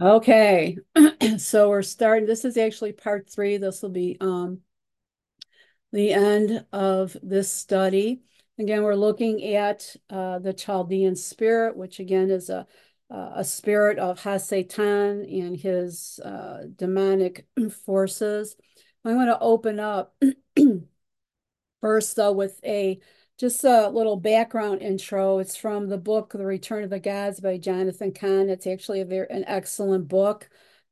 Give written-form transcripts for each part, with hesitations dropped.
Okay, so we're starting. This is actually part three. This will be the end of this study. Again, we're looking at the Chaldean spirit, which again is a spirit of Hasatan and his demonic forces. I'm going to open up first, though, with a just a little background intro. It's from the book The Return of the Gods by Jonathan Cahn. It's actually an excellent book.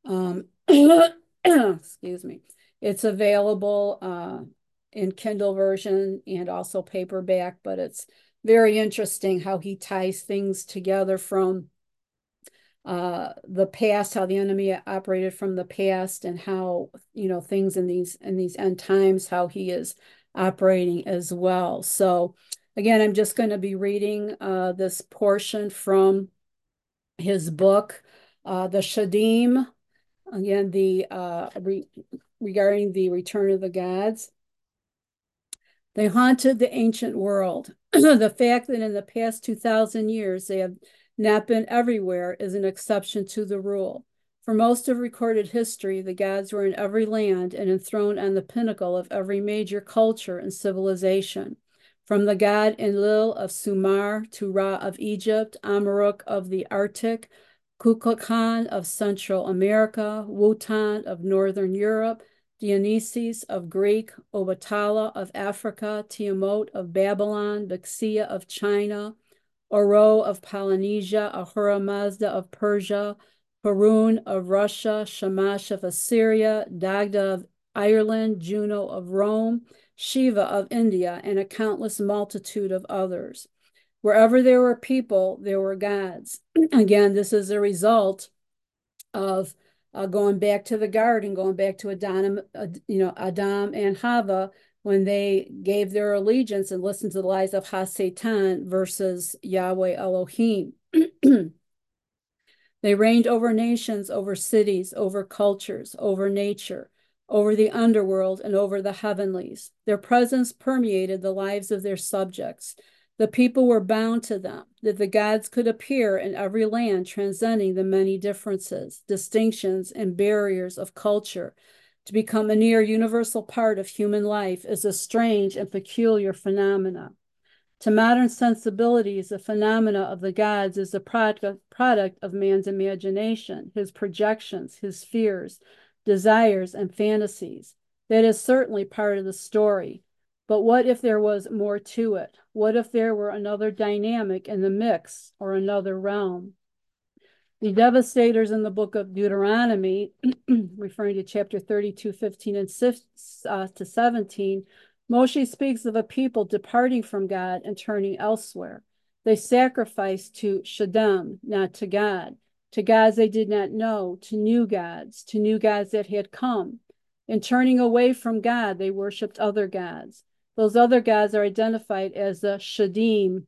Excuse me. It's available in Kindle version and also paperback, but it's very interesting how he ties things together from the past, how the enemy operated from the past, and how things in these end times, how he is operating as well. So again, I'm just going to be reading this portion from his book, the Shadim. Again, regarding the return of the gods. They haunted the ancient world. The fact that in the past 2,000 years they have not been everywhere is an exception to the rule. For most of recorded history, the gods were in every land and enthroned on the pinnacle of every major culture and civilization. From the god Enlil of Sumar to Ra of Egypt, Amaruk of the Arctic, Kukulkan of Central America, Wotan of Northern Europe, Dionysus of Greek, Obatala of Africa, Tiamat of Babylon, Bixia of China, Oro of Polynesia, Ahura Mazda of Persia, Harun of Russia, Shamash of Assyria, Dagda of Ireland, Juno of Rome, Shiva of India, and a countless multitude of others. Wherever there were people, there were gods. Again, this is a result of going back to the garden, going back to Adam, Adam and Hava, when they gave their allegiance and listened to the lies of Hasatan versus Yahweh Elohim. They reigned over nations, over cities, over cultures, over nature, over the underworld, and over the heavenlies. Their presence permeated the lives of their subjects. The people were bound to them, that the gods could appear in every land, transcending the many differences, distinctions, and barriers of culture. To become a near universal part of human life is a strange and peculiar phenomenon. To modern sensibilities, the phenomena of the gods is a product of man's imagination, his projections, his fears, desires, and fantasies. That is certainly part of the story. But what if there was more to it? What if there were another dynamic in the mix or another realm? The devastators in the book of Deuteronomy, referring to chapter 32, 15 and to 17, Moshe speaks of a people departing from God and turning elsewhere. They sacrificed to Shaddam, not to gods they did not know, to new gods that had come. In turning away from God, they worshipped other gods. Those other gods are identified as the Shadim.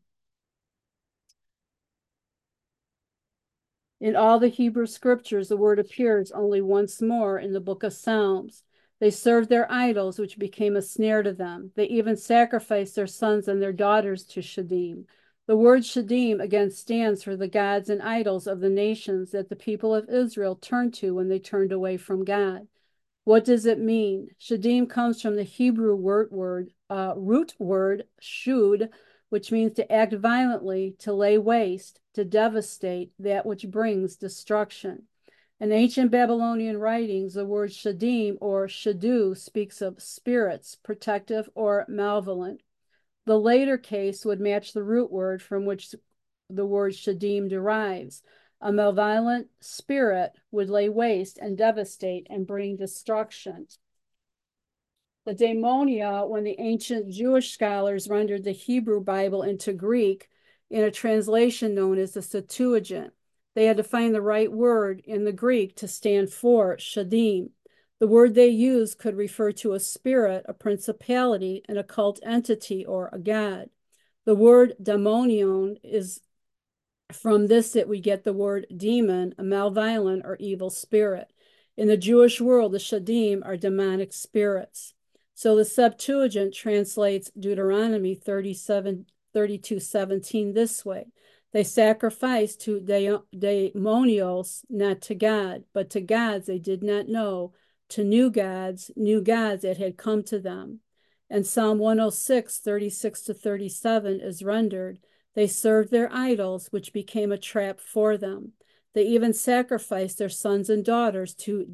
In all the Hebrew scriptures, the word appears only once more in the book of Psalms. They served their idols, which became a snare to them. They even sacrificed their sons and their daughters to Shadim. The word Shadim again stands for the gods and idols of the nations that the people of Israel turned to when they turned away from God. What does it mean? Shadim comes from the Hebrew root word shud, which means to act violently, to lay waste, to devastate, that which brings destruction. In ancient Babylonian writings, the word shadim or shadu speaks of spirits, protective or malevolent. The later case would match the root word from which the word shadim derives. A malevolent spirit would lay waste and devastate and bring destruction. The daimonia, when the ancient Jewish scholars rendered the Hebrew Bible into Greek in a translation known as the Septuagint, they had to find the right word in the Greek to stand for shadim. The word they used could refer to a spirit, a principality, an occult entity, or a god. The word daimonion is from this that we get the word demon, a malevolent or evil spirit. In the Jewish world, the shadim are demonic spirits. So the Septuagint translates Deuteronomy 32:17 this way. They sacrificed to daimonios, not to God, but to gods they did not know, to new gods that had come to them. And Psalm 106, 36 to 37 is rendered, they served their idols, which became a trap for them. They even sacrificed their sons and daughters to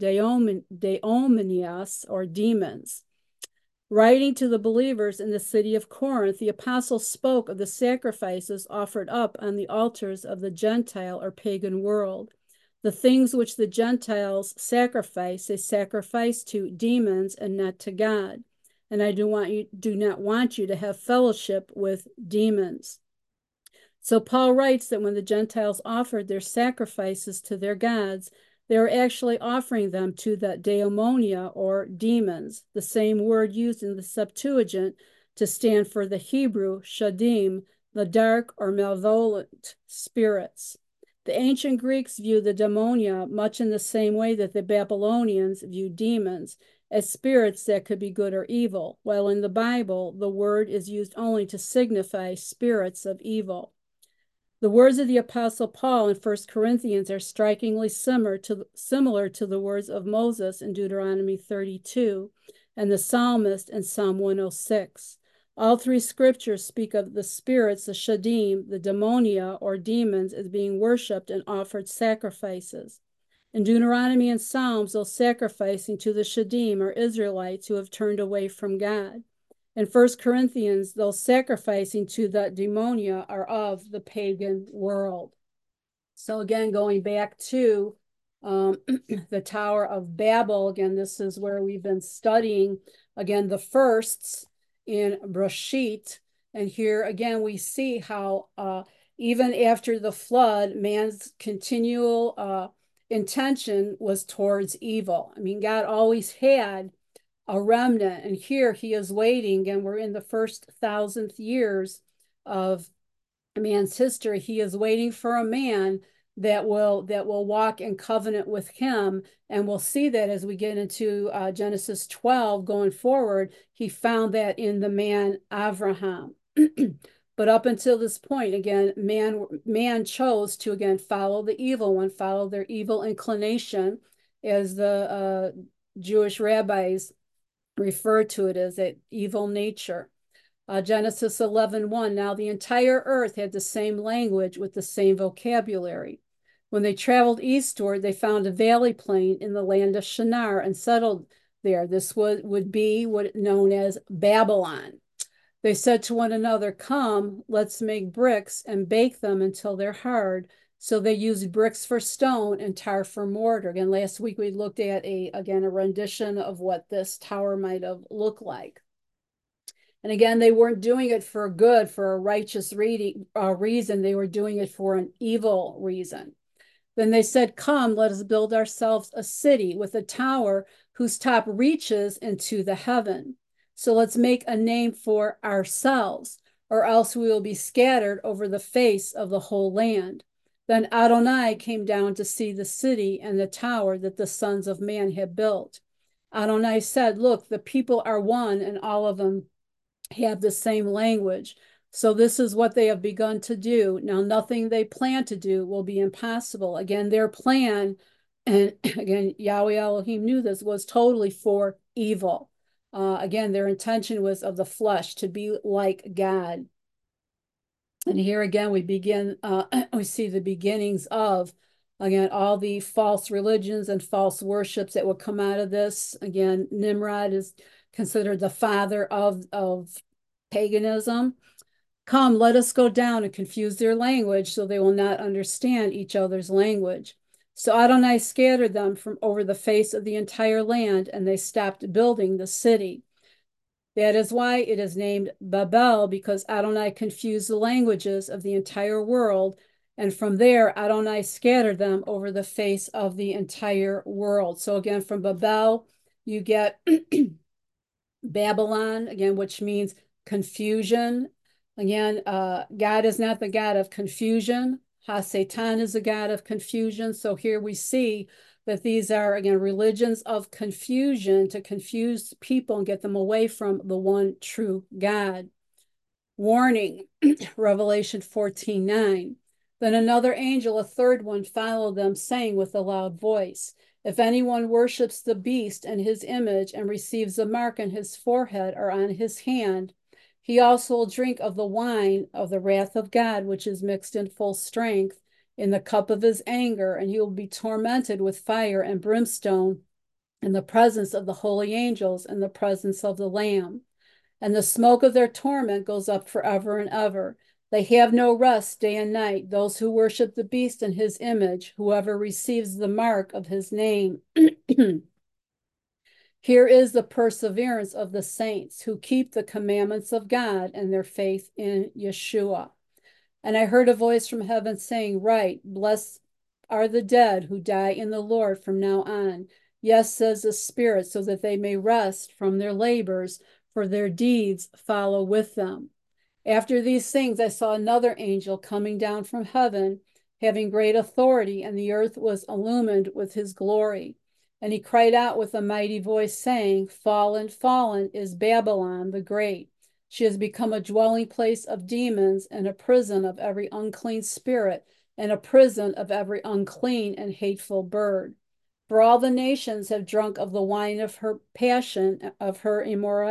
daimonias, or demons. Writing to the believers in the city of Corinth, the apostle spoke of the sacrifices offered up on the altars of the Gentile or pagan world. The things which the Gentiles sacrifice, they sacrifice to demons and not to God. And I do not want you to have fellowship with demons. So Paul writes that when the Gentiles offered their sacrifices to their gods, they were actually offering them to the daimonia, or demons, the same word used in the Septuagint to stand for the Hebrew shadim, the dark or malevolent spirits. The ancient Greeks viewed the daimonia much in the same way that the Babylonians viewed demons, as spirits that could be good or evil, while in the Bible, the word is used only to signify spirits of evil. The words of the Apostle Paul in 1 Corinthians are strikingly similar to the words of Moses in Deuteronomy 32 and the psalmist in Psalm 106. All three scriptures speak of the spirits, the shadim, the daimonia, or demons, as being worshipped and offered sacrifices. In Deuteronomy and Psalms, those sacrificing to the shadim are Israelites who have turned away from God. In 1 Corinthians, those sacrificing to the daimonia are of the pagan world. So again, going back to the Tower of Babel, again, this is where we've been studying, again, the firsts in Breshit. And here again, we see how even after the flood, man's continual intention was towards evil. I mean, God always had a remnant, and here he is waiting, and we're in the first 1,000th years of man's history. He is waiting for a man that will walk in covenant with him, and we'll see that as we get into Genesis 12 going forward. He found that in the man Abraham. But up until this point, again, man chose to again follow the evil one, follow their evil inclination, as the Jewish rabbis refer to it as an evil nature. Genesis 11:1. Now the entire earth had the same language with the same vocabulary. When they traveled eastward, they found a valley plain in the land of Shinar and settled there. This would be what known as Babylon. They said to one another, come, let's make bricks and bake them until they're hard. So they used bricks for stone and tar for mortar. Again, last week we looked at a rendition of what this tower might have looked like. And again, they weren't doing it for good, for a righteous reason. They were doing it for an evil reason. Then they said, come, let us build ourselves a city with a tower whose top reaches into the heaven. So let's make a name for ourselves, or else we will be scattered over the face of the whole land. Then Adonai came down to see the city and the tower that the sons of man had built. Adonai said, look, the people are one, and all of them have the same language. So this is what they have begun to do. Now, nothing they plan to do will be impossible. Again, their plan, and again, Yahweh Elohim knew this, was totally for evil. Again, their intention was of the flesh, to be like God. And here again, we see the beginnings of, again, all the false religions and false worships that will come out of this. Again, Nimrod is considered the father of paganism. Come, let us go down and confuse their language so they will not understand each other's language. So Adonai scattered them from over the face of the entire land, and they stopped building the city. That is why it is named Babel, because Adonai confused the languages of the entire world. And from there, Adonai scattered them over the face of the entire world. So again, from Babel, you get Babylon, again, which means confusion. Again, God is not the God of confusion. Ha-Satan is the God of confusion. So here we see that these are, again, religions of confusion to confuse people and get them away from the one true God. Warning, Revelation 14:9. Then another angel, a third one, followed them, saying with a loud voice, if anyone worships the beast and his image and receives a mark on his forehead or on his hand, he also will drink of the wine of the wrath of God, which is mixed in full strength in the cup of his anger, and he will be tormented with fire and brimstone in the presence of the holy angels and the presence of the Lamb. And the smoke of their torment goes up forever and ever. They have no rest day and night, those who worship the beast and his image, whoever receives the mark of his name. Here is the perseverance of the saints who keep the commandments of God and their faith in Yeshua. And I heard a voice from heaven saying, Right, blessed are the dead who die in the Lord from now on. Yes, says the Spirit, so that they may rest from their labors, for their deeds follow with them. After these things, I saw another angel coming down from heaven, having great authority, and the earth was illumined with his glory. And he cried out with a mighty voice, saying, Fallen, fallen is Babylon the Great. She has become a dwelling place of demons and a prison of every unclean spirit and a prison of every unclean and hateful bird. For all the nations have drunk of the wine of her passion, of her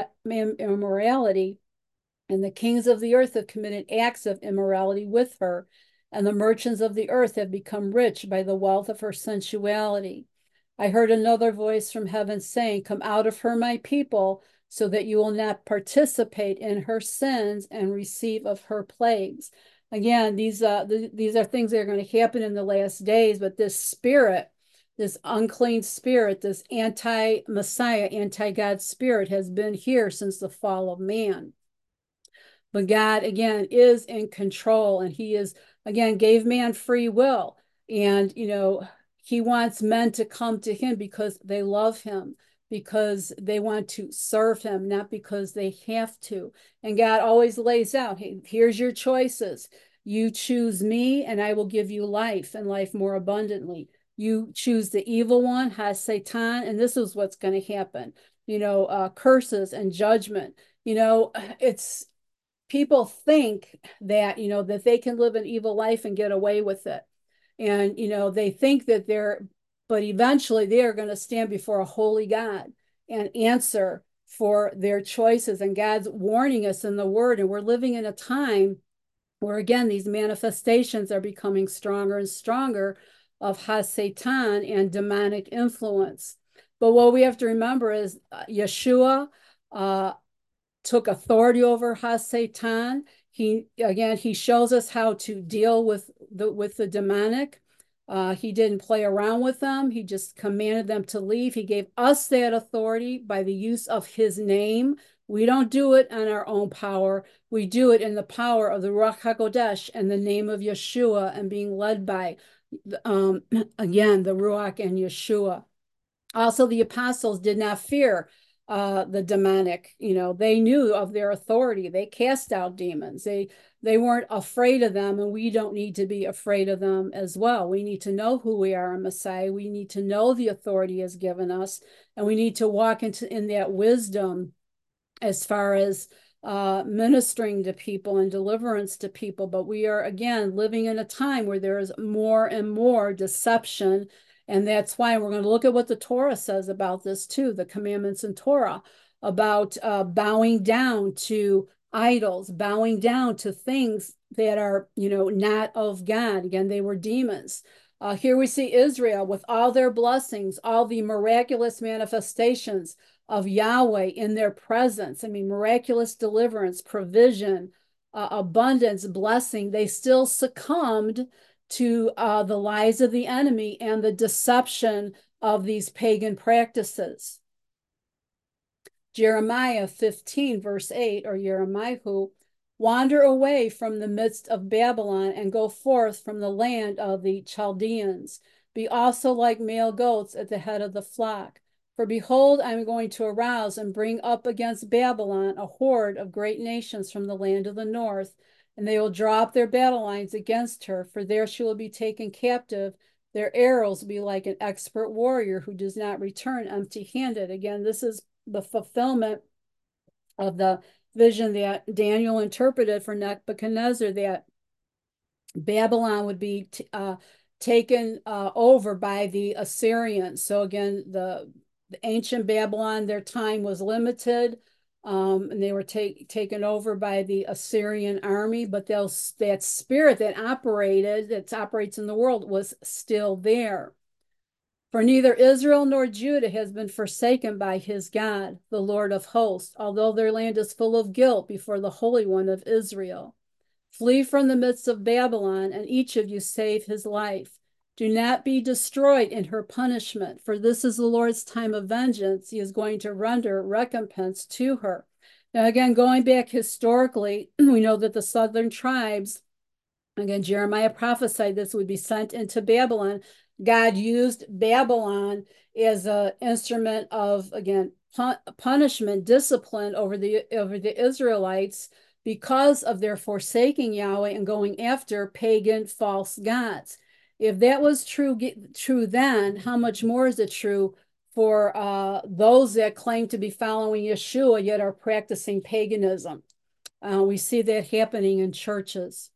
immorality, and the kings of the earth have committed acts of immorality with her, and the merchants of the earth have become rich by the wealth of her sensuality. I heard another voice from heaven saying, Come out of her, my people, so that you will not participate in her sins and receive of her plagues. Again, these are things that are going to happen in the last days, but this spirit, this unclean spirit, this anti-Messiah, anti-God spirit has been here since the fall of man. But God, again, is in control, and he is, again, gave man free will. And, he wants men to come to him because they love him, because they want to serve him, not because they have to. And God always lays out, hey, here's your choices. You choose me, and I will give you life and life more abundantly. You choose the evil one, has Satan, and this is what's going to happen. Curses and judgment. It's people think that that they can live an evil life and get away with it, and they think that but eventually they are going to stand before a holy God and answer for their choices. And God's warning us in the word, and we're living in a time where, again, these manifestations are becoming stronger and stronger of Satan and demonic influence. But what we have to remember is Yeshua took authority over Satan. He shows us how to deal with the demonic. He didn't play around with them. He just commanded them to leave. He gave us that authority by the use of his name. We don't do it on our own power. We do it in the power of the Ruach HaKodesh and the name of Yeshua, and being led by, again, the Ruach and Yeshua. Also, the apostles did not fear the demonic. They knew of their authority. They cast out demons. They weren't afraid of them, and we don't need to be afraid of them as well. We need to know who we are in Messiah. We need to know the authority He has given us, and we need to walk in that wisdom as far as ministering to people and deliverance to people. But we are, again, living in a time where there is more and more deception. And that's why we're going to look at what the Torah says about this too, the commandments in Torah, about bowing down to idols, bowing down to things that are, not of God. Again, they were demons. Here we see Israel with all their blessings, all the miraculous manifestations of Yahweh in their presence. I mean, miraculous deliverance, provision, abundance, blessing. They still succumbed to the lies of the enemy and the deception of these pagan practices. Jeremiah 15, verse 8, or Jeremiah, wander away from the midst of Babylon and go forth from the land of the Chaldeans. Be also like male goats at the head of the flock. For behold, I am going to arouse and bring up against Babylon a horde of great nations from the land of the north, and they will draw up their battle lines against her, for there she will be taken captive. Their arrows will be like an expert warrior who does not return empty-handed. Again, this is the fulfillment of the vision that Daniel interpreted for Nebuchadnezzar, that Babylon would be taken over by the Assyrians. So again, the ancient Babylon, their time was limited, and they were taken over by the Assyrian army. But that spirit that operates in the world was still there. For neither Israel nor Judah has been forsaken by his God, the Lord of hosts, although their land is full of guilt before the Holy One of Israel. Flee from the midst of Babylon, and each of you save his life. Do not be destroyed in her punishment, for this is the Lord's time of vengeance. He is going to render recompense to her. Now, again, going back historically, we know that the southern tribes, again, Jeremiah prophesied this, would be sent into Babylon. God used Babylon as an instrument of, again, punishment, discipline over the Israelites because of their forsaking Yahweh and going after pagan false gods. If that was true then, how much more is it true for those that claim to be following Yeshua yet are practicing paganism? We see that happening in churches.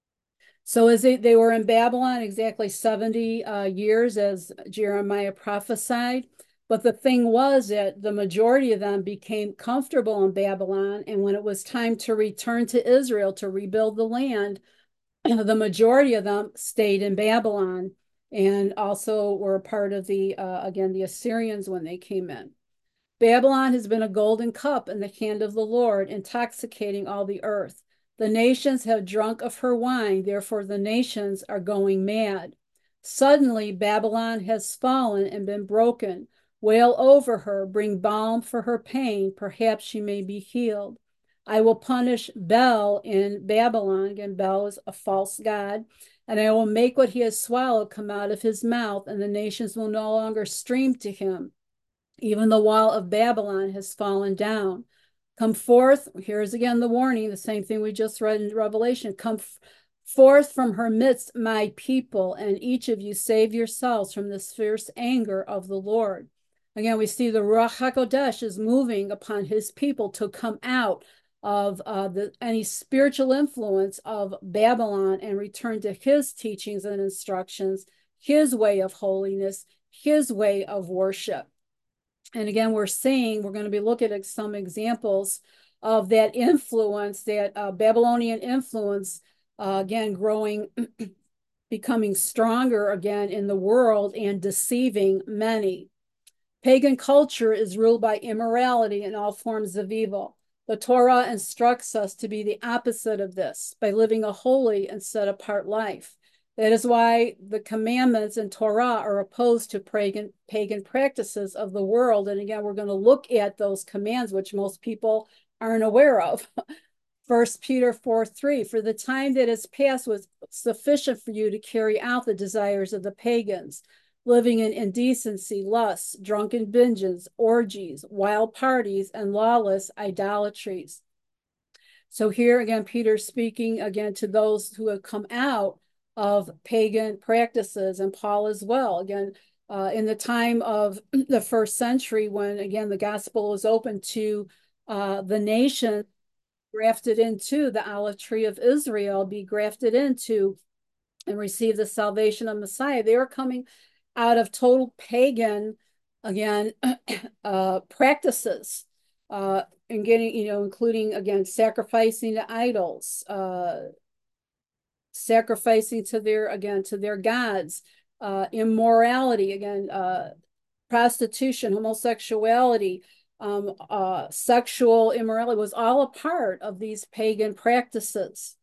So as they were in Babylon exactly 70 years, as Jeremiah prophesied. But the thing was that the majority of them became comfortable in Babylon. And when it was time to return to Israel to rebuild the land, the majority of them stayed in Babylon and also were a part of again, the Assyrians when they came in. Babylon has been a golden cup in the hand of the Lord, intoxicating all the earth. The nations have drunk of her wine, therefore the nations are going mad. Suddenly Babylon has fallen and been broken. Wail over her, bring balm for her pain, perhaps she may be healed. I will punish Bel in Babylon. Again, Bel is a false god. And I will make what he has swallowed come out of his mouth, and the nations will no longer stream to him. Even the wall of Babylon has fallen down. Come forth. Here's again the warning, the same thing we just read in Revelation. Come forth from her midst, my people, and each of you save yourselves from this fierce anger of the Lord. Again, we see the Ruach HaKodesh is moving upon his people to come out of any spiritual influence of Babylon and return to his teachings and instructions, his way of holiness, his way of worship. And again, we're going to be looking at some examples of that influence, that Babylonian influence, again, growing, becoming stronger again in the world and deceiving many. Pagan culture is ruled by immorality and all forms of evil. The Torah instructs us to be the opposite of this by living a holy and set apart life. That is why the commandments in Torah are opposed to pagan practices of the world. And again, we're going to look at those commands, which most people aren't aware of. 1 Peter 4:3, for the time that has passed was sufficient for you to carry out the desires of the pagans, living in indecency, lusts, drunken binges, orgies, wild parties, and lawless idolatries. So here again, Peter's speaking again to those who have come out of pagan practices, and Paul as well. Again, in the time of the first century, when again the gospel was open to the nation, grafted into the olive tree of Israel, be grafted into and receive the salvation of Messiah. They were coming out of total pagan, again, practices, and getting, including again sacrificing to idols, sacrificing to their gods, immorality, again, prostitution, homosexuality, sexual immorality was all a part of these pagan practices.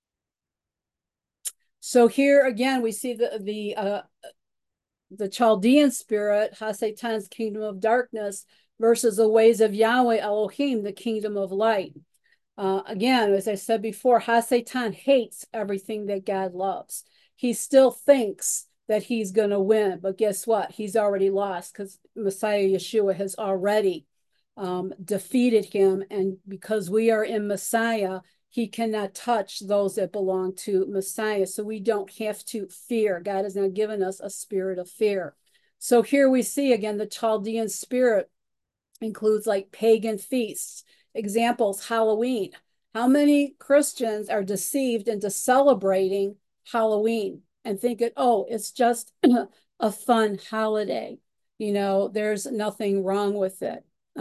So here again, we see the Chaldean spirit, HaSatan's kingdom of darkness, versus the ways of Yahweh Elohim, the kingdom of light. Again, as I said before, HaSatan hates everything that God loves. He still thinks that he's going to win, but guess what? He's already lost because Messiah Yeshua has already defeated him. And because we are in Messiah, he cannot touch those that belong to Messiah. So we don't have to fear. God has now given us a spirit of fear. So here we see again, the Chaldean spirit includes like pagan feasts. Examples, Halloween. How many Christians are deceived into celebrating Halloween and think it, oh, it's just a fun holiday. There's nothing wrong with it.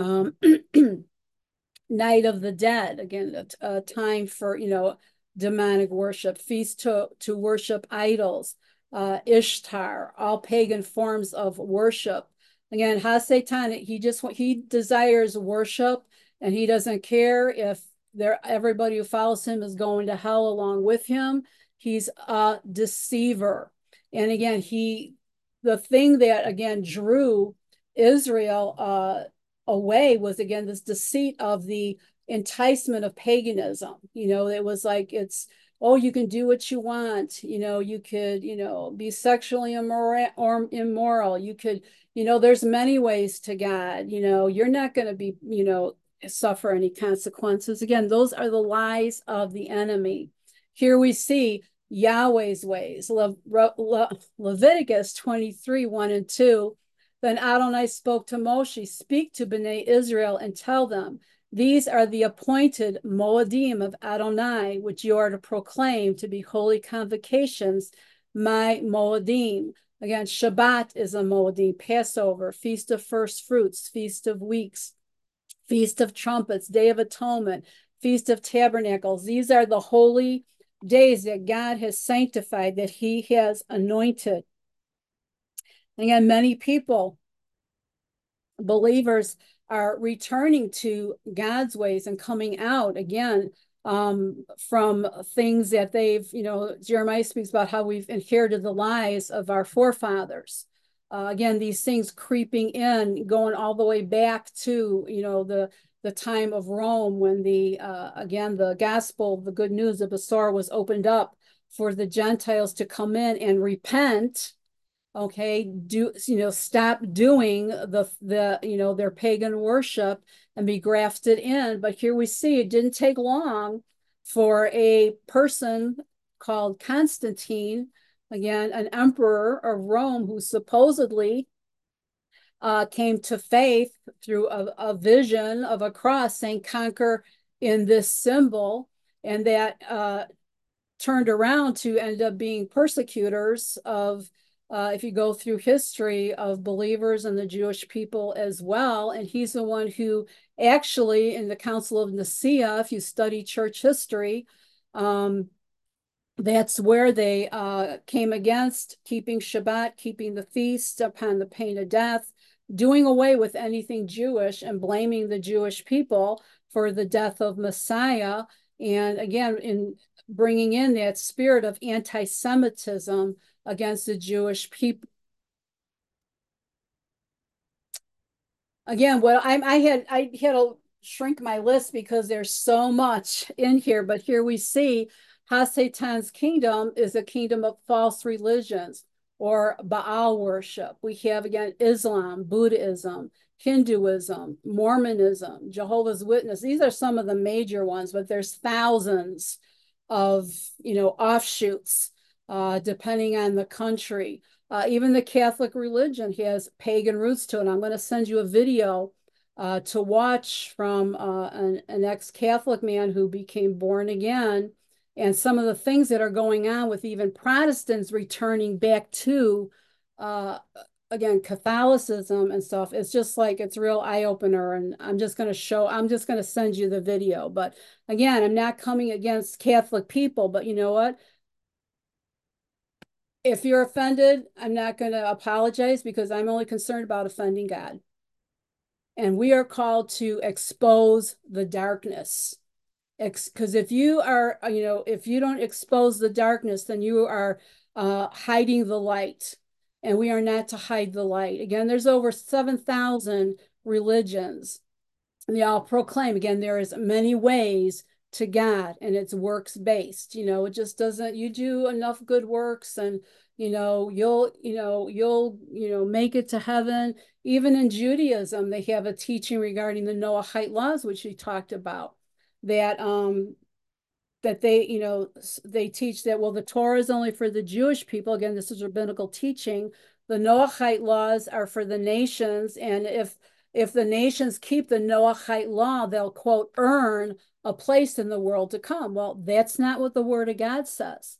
Night of the Dead, again, a time for, demonic worship, feast to worship idols, Ishtar, all pagan forms of worship. Again, HaSatan, he desires worship, and he doesn't care if everybody who follows him is going to hell along with him. He's a deceiver. And again, the thing that again drew Israel away was again this deceit of the enticement of paganism. It was like, oh, you can do what you want. You could, be sexually immoral. You could, there's many ways to God. You're not going to be, suffer any consequences. Again, those are the lies of the enemy. Here we see Yahweh's ways. Leviticus 23, 1 and 2. Then Adonai spoke to Moshe, speak to Bnei Israel and tell them, these are the appointed Moedim of Adonai, which you are to proclaim to be holy convocations, my Moedim. Again, Shabbat is a Moedim, Passover, Feast of First Fruits, Feast of Weeks, Feast of Trumpets, Day of Atonement, Feast of Tabernacles. These are the holy days that God has sanctified, that he has anointed. Again, many people, believers, are returning to God's ways and coming out again from things that they've, Jeremiah speaks about how we've inherited the lies of our forefathers. Again, these things creeping in, going all the way back to, the time of Rome when again, the gospel, the good news of Besorah was opened up for the Gentiles to come in and repent. Okay, stop doing their pagan worship and be grafted in. But here we see it didn't take long for a person called Constantine, again, an emperor of Rome, who supposedly came to faith through a vision of a cross saying, conquer in this symbol, and that turned around to end up being persecutors of, if you go through history, of believers and the Jewish people as well. And he's the one who actually, in the Council of Nicaea, if you study church history, that's where they came against keeping Shabbat, keeping the feast upon the pain of death, doing away with anything Jewish and blaming the Jewish people for the death of Messiah. And again, in bringing in that spirit of anti-Semitism against the Jewish people. Again, what I had to shrink my list because there's so much in here, but here we see HaSatan's kingdom is a kingdom of false religions or Baal worship. We have again Islam, Buddhism, Hinduism, Mormonism, Jehovah's Witness. These are some of the major ones, but there's thousands of offshoots depending on the country. Even the Catholic religion has pagan roots to it. I'm going to send you a video to watch from an ex-Catholic man who became born again, and some of the things that are going on with even Protestants returning back to, again, Catholicism and stuff. It's just like, it's real eye-opener, and I'm just going to send you the video. But again, I'm not coming against Catholic people, but you know what? If you're offended, I'm not going to apologize because I'm only concerned about offending God. And we are called to expose the darkness. Because if you are, if you don't expose the darkness, then you are hiding the light. And we are not to hide the light. Again, there's over 7,000 religions. And they all proclaim, again, there is many ways to God, and it's works based. It just doesn't, you do enough good works and you'll make it to heaven. Even in Judaism, they have a teaching regarding the Noahide laws, which we talked about, that that they teach that, well, the Torah is only for the Jewish people. Again, this is rabbinical teaching. The Noahide laws are for the nations, and if the nations keep the Noahide law, they'll, quote, earn a place in the world to come. Well, that's not what the word of God says.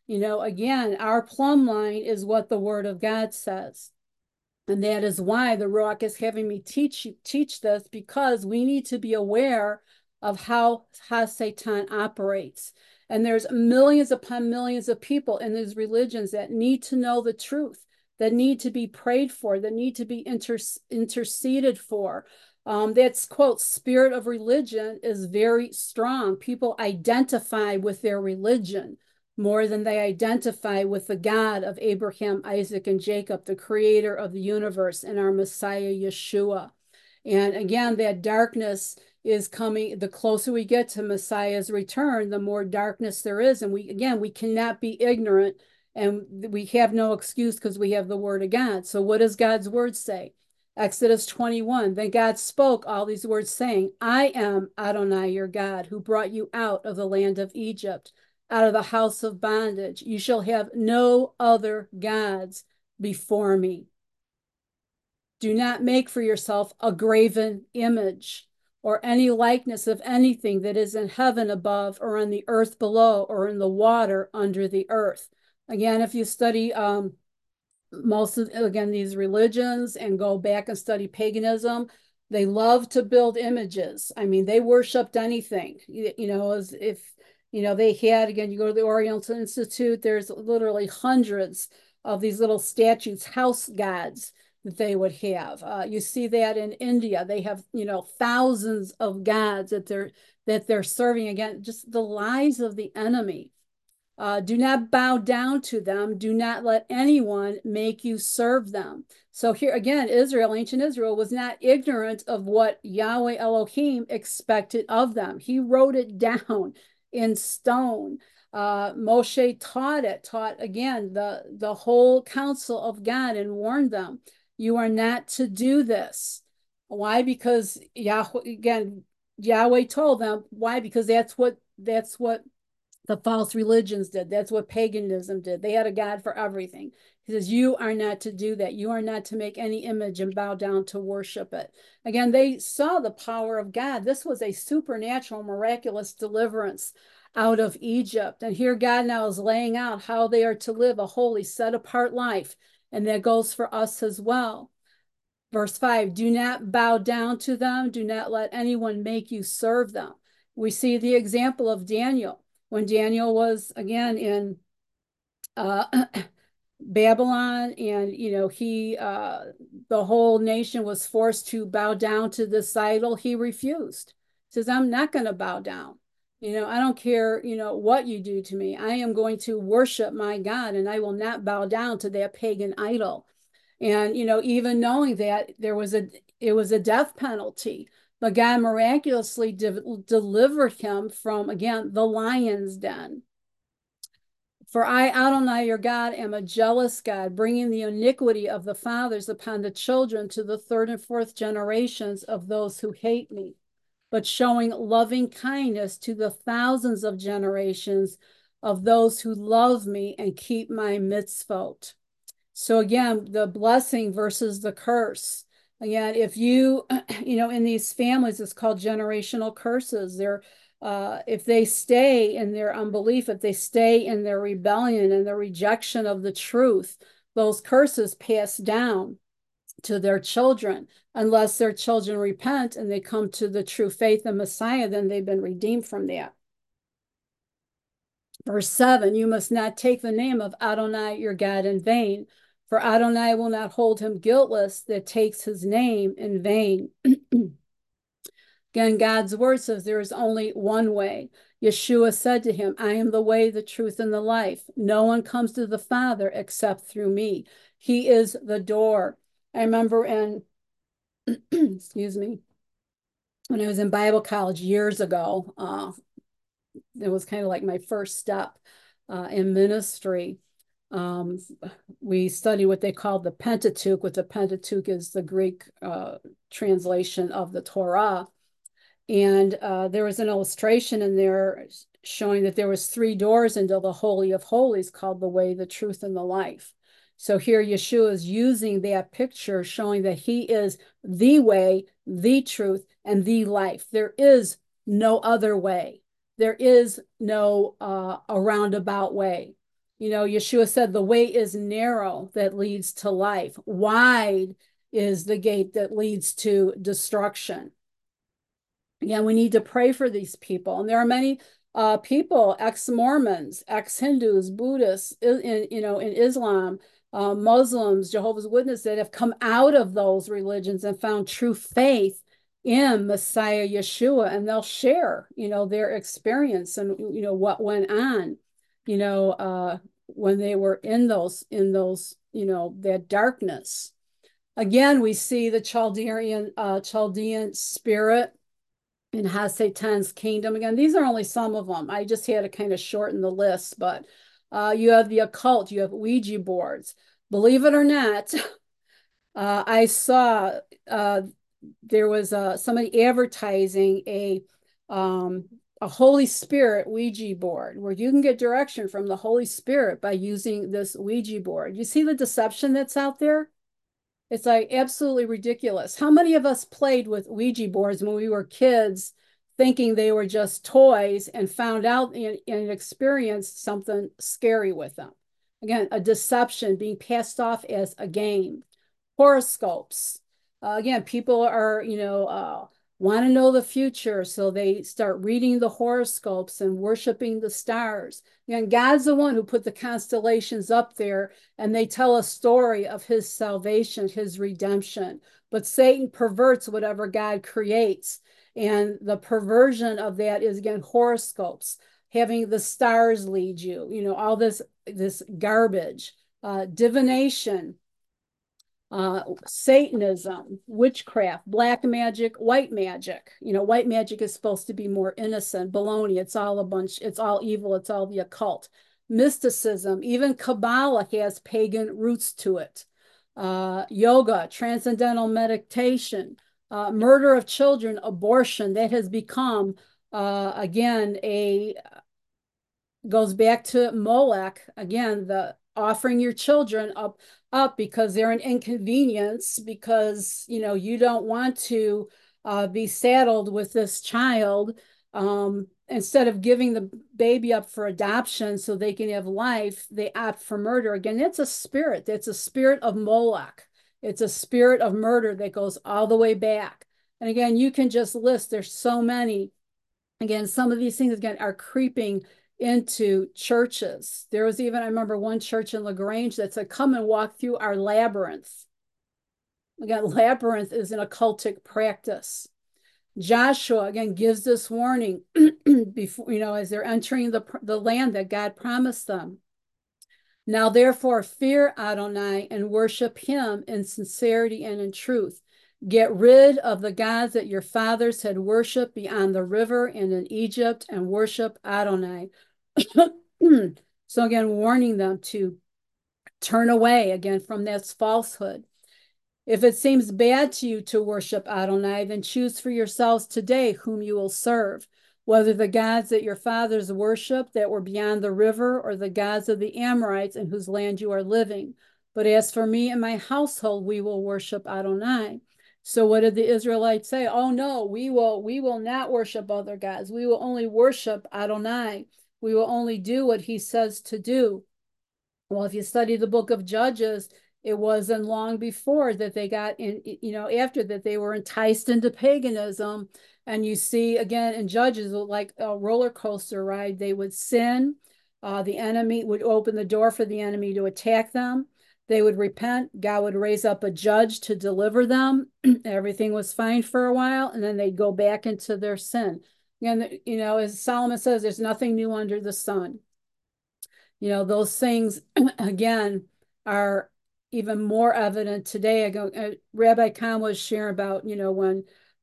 Again, our plumb line is what the Word of God says. And that is why the Ruach is having me teach this, because we need to be aware of how Satan operates. And there's millions upon millions of people in these religions that need to know the truth, that need to be prayed for, that need to be interceded for. That's quote, spirit of religion is very strong. People identify with their religion more than they identify with the God of Abraham, Isaac, and Jacob, the creator of the universe, and our Messiah, Yeshua. And again, that darkness is coming. The closer we get to Messiah's return, the more darkness there is. And we cannot be ignorant, and we have no excuse because we have the word of God. So what does God's word say? Exodus 21, then God spoke all these words saying, I am Adonai, your God, who brought you out of the land of Egypt, out of the house of bondage. You shall have no other gods before me. Do not make for yourself a graven image or any likeness of anything that is in heaven above or on the earth below or in the water under the earth. Again, if you study most of, again, these religions and go back and study paganism, they love to build images. I mean, they worshiped anything, as if they had, again, you go to the Oriental Institute, there's literally hundreds of these little statues, house gods that they would have. You see that in India. They have, thousands of gods that they're serving. Again, just the lies of the enemy. Do not bow down to them. Do not let anyone make you serve them. So here again, ancient Israel was not ignorant of what Yahweh Elohim expected of them. He wrote it down in stone. Moshe taught again the whole counsel of God and warned them, you are not to do this. Why? Because Yahweh told them. Why? Because that's what the false religions did. That's what paganism did. They had a God for everything. He says, you are not to do that. You are not to make any image and bow down to worship it. Again, they saw the power of God. This was a supernatural, miraculous deliverance out of Egypt. And here God now is laying out how they are to live a holy, set apart life. And that goes for us as well. Verse 5, do not bow down to them. Do not let anyone make you serve them. We see the example of Daniel. When Daniel was, again, in Babylon, and, the whole nation was forced to bow down to this idol, he refused. He says, I'm not going to bow down. I don't care, what you do to me. I am going to worship my God, and I will not bow down to that pagan idol. And, even knowing that it was a death penalty, but God miraculously delivered him from, again, the lion's den. For I, Adonai, your God, am a jealous God, bringing the iniquity of the fathers upon the children to the third and fourth generations of those who hate me, but showing loving kindness to the thousands of generations of those who love me and keep my mitzvot. So again, the blessing versus the curse. Again, if you, in these families, it's called generational curses. If they stay in their unbelief, if they stay in their rebellion and the rejection of the truth, those curses pass down to their children. Unless their children repent and they come to the true faith in Messiah, then they've been redeemed from that. Verse 7, you must not take the name of Adonai, your God, in vain, for Adonai will not hold him guiltless that takes his name in vain. Again, God's word says there is only one way. Yeshua said to him, I am the way, the truth, and the life. No one comes to the Father except through me. He is the door. I remember excuse me, when I was in Bible college years ago, it was kind of like my first step in ministry. We study what they call the Pentateuch, which the Pentateuch is the Greek translation of the Torah. And there was an illustration in there showing that there was 3 doors into the Holy of Holies called the way, the truth, and the life. So here Yeshua is using that picture, showing that he is the way, the truth, and the life. There is no other way. There is no a roundabout way. Yeshua said the way is narrow that leads to life. Wide is the gate that leads to destruction. Again, we need to pray for these people. And there are many people, ex-Mormons, ex-Hindus, Buddhists, in Islam, Muslims, Jehovah's Witnesses that have come out of those religions and found true faith in Messiah Yeshua, and they'll share, their experience and what went on, when they were in those, that darkness. Again, we see the Chaldean spirit in Hasatan's kingdom. Again, these are only some of them. I just had to kind of shorten the list, but you have the occult, you have Ouija boards. Believe it or not, I saw there was somebody advertising a Holy Spirit Ouija board where you can get direction from the Holy Spirit by using this Ouija board. You see the deception that's out there? It's like absolutely ridiculous. How many of us played with Ouija boards when we were kids, thinking they were just toys, and found out and experienced something scary with them? Again, a deception being passed off as a game. Horoscopes. Again, people are, want to know the future, so they start reading the horoscopes and worshiping the stars. Again, God's the one who put the constellations up there, and they tell a story of his salvation, his redemption. But Satan perverts whatever God creates. And the perversion of that is, again, horoscopes, having the stars lead you, all this garbage, divination, Satanism, witchcraft, black magic, white magic. White magic is supposed to be more innocent. Baloney. It's all a bunch. It's all evil. It's all the occult. Mysticism, even Kabbalah has pagan roots to it. Yoga, transcendental meditation, murder of children, abortion. That has become, again, goes back to Molech. Again, the offering your children up because they're an inconvenience, because you don't want to be saddled with this child. Instead of giving the baby up for adoption so they can have life, they opt for murder. Again, that's a spirit. That's a spirit of Moloch. It's a spirit of murder that goes all the way back. And again, you can just list, there's so many. Again, some of these things, again, are creeping into churches. There was even, I remember one church in LaGrange that said, come and walk through our labyrinth. Again, labyrinth is an occultic practice. Joshua, again, gives this warning before, as they're entering the land that God promised them. Now, therefore, fear Adonai and worship him in sincerity and in truth. Get rid of the gods that your fathers had worshipped beyond the river and in Egypt, and worship Adonai. So again, warning them to turn away again from that falsehood. If it seems bad to you to worship Adonai, then choose for yourselves today whom you will serve, whether the gods that your fathers worshiped that were beyond the river, or the gods of the Amorites in whose land you are living. But as for me and my household, we will worship Adonai. So what did the Israelites say? Oh no, we will not worship other gods. We will only worship Adonai. We will only do what he says to do. Well, if you study the book of Judges, it wasn't long before that they got in, after that they were enticed into paganism. And you see, again, in Judges, like a roller coaster ride, they would sin. The enemy would open the door for the enemy to attack them. They would repent. God would raise up a judge to deliver them. Everything was fine for a while, and then they'd go back into their sin. And, as Solomon says, there's nothing new under the sun. Those things, again, are even more evident today. Rabbi Khan was sharing about, when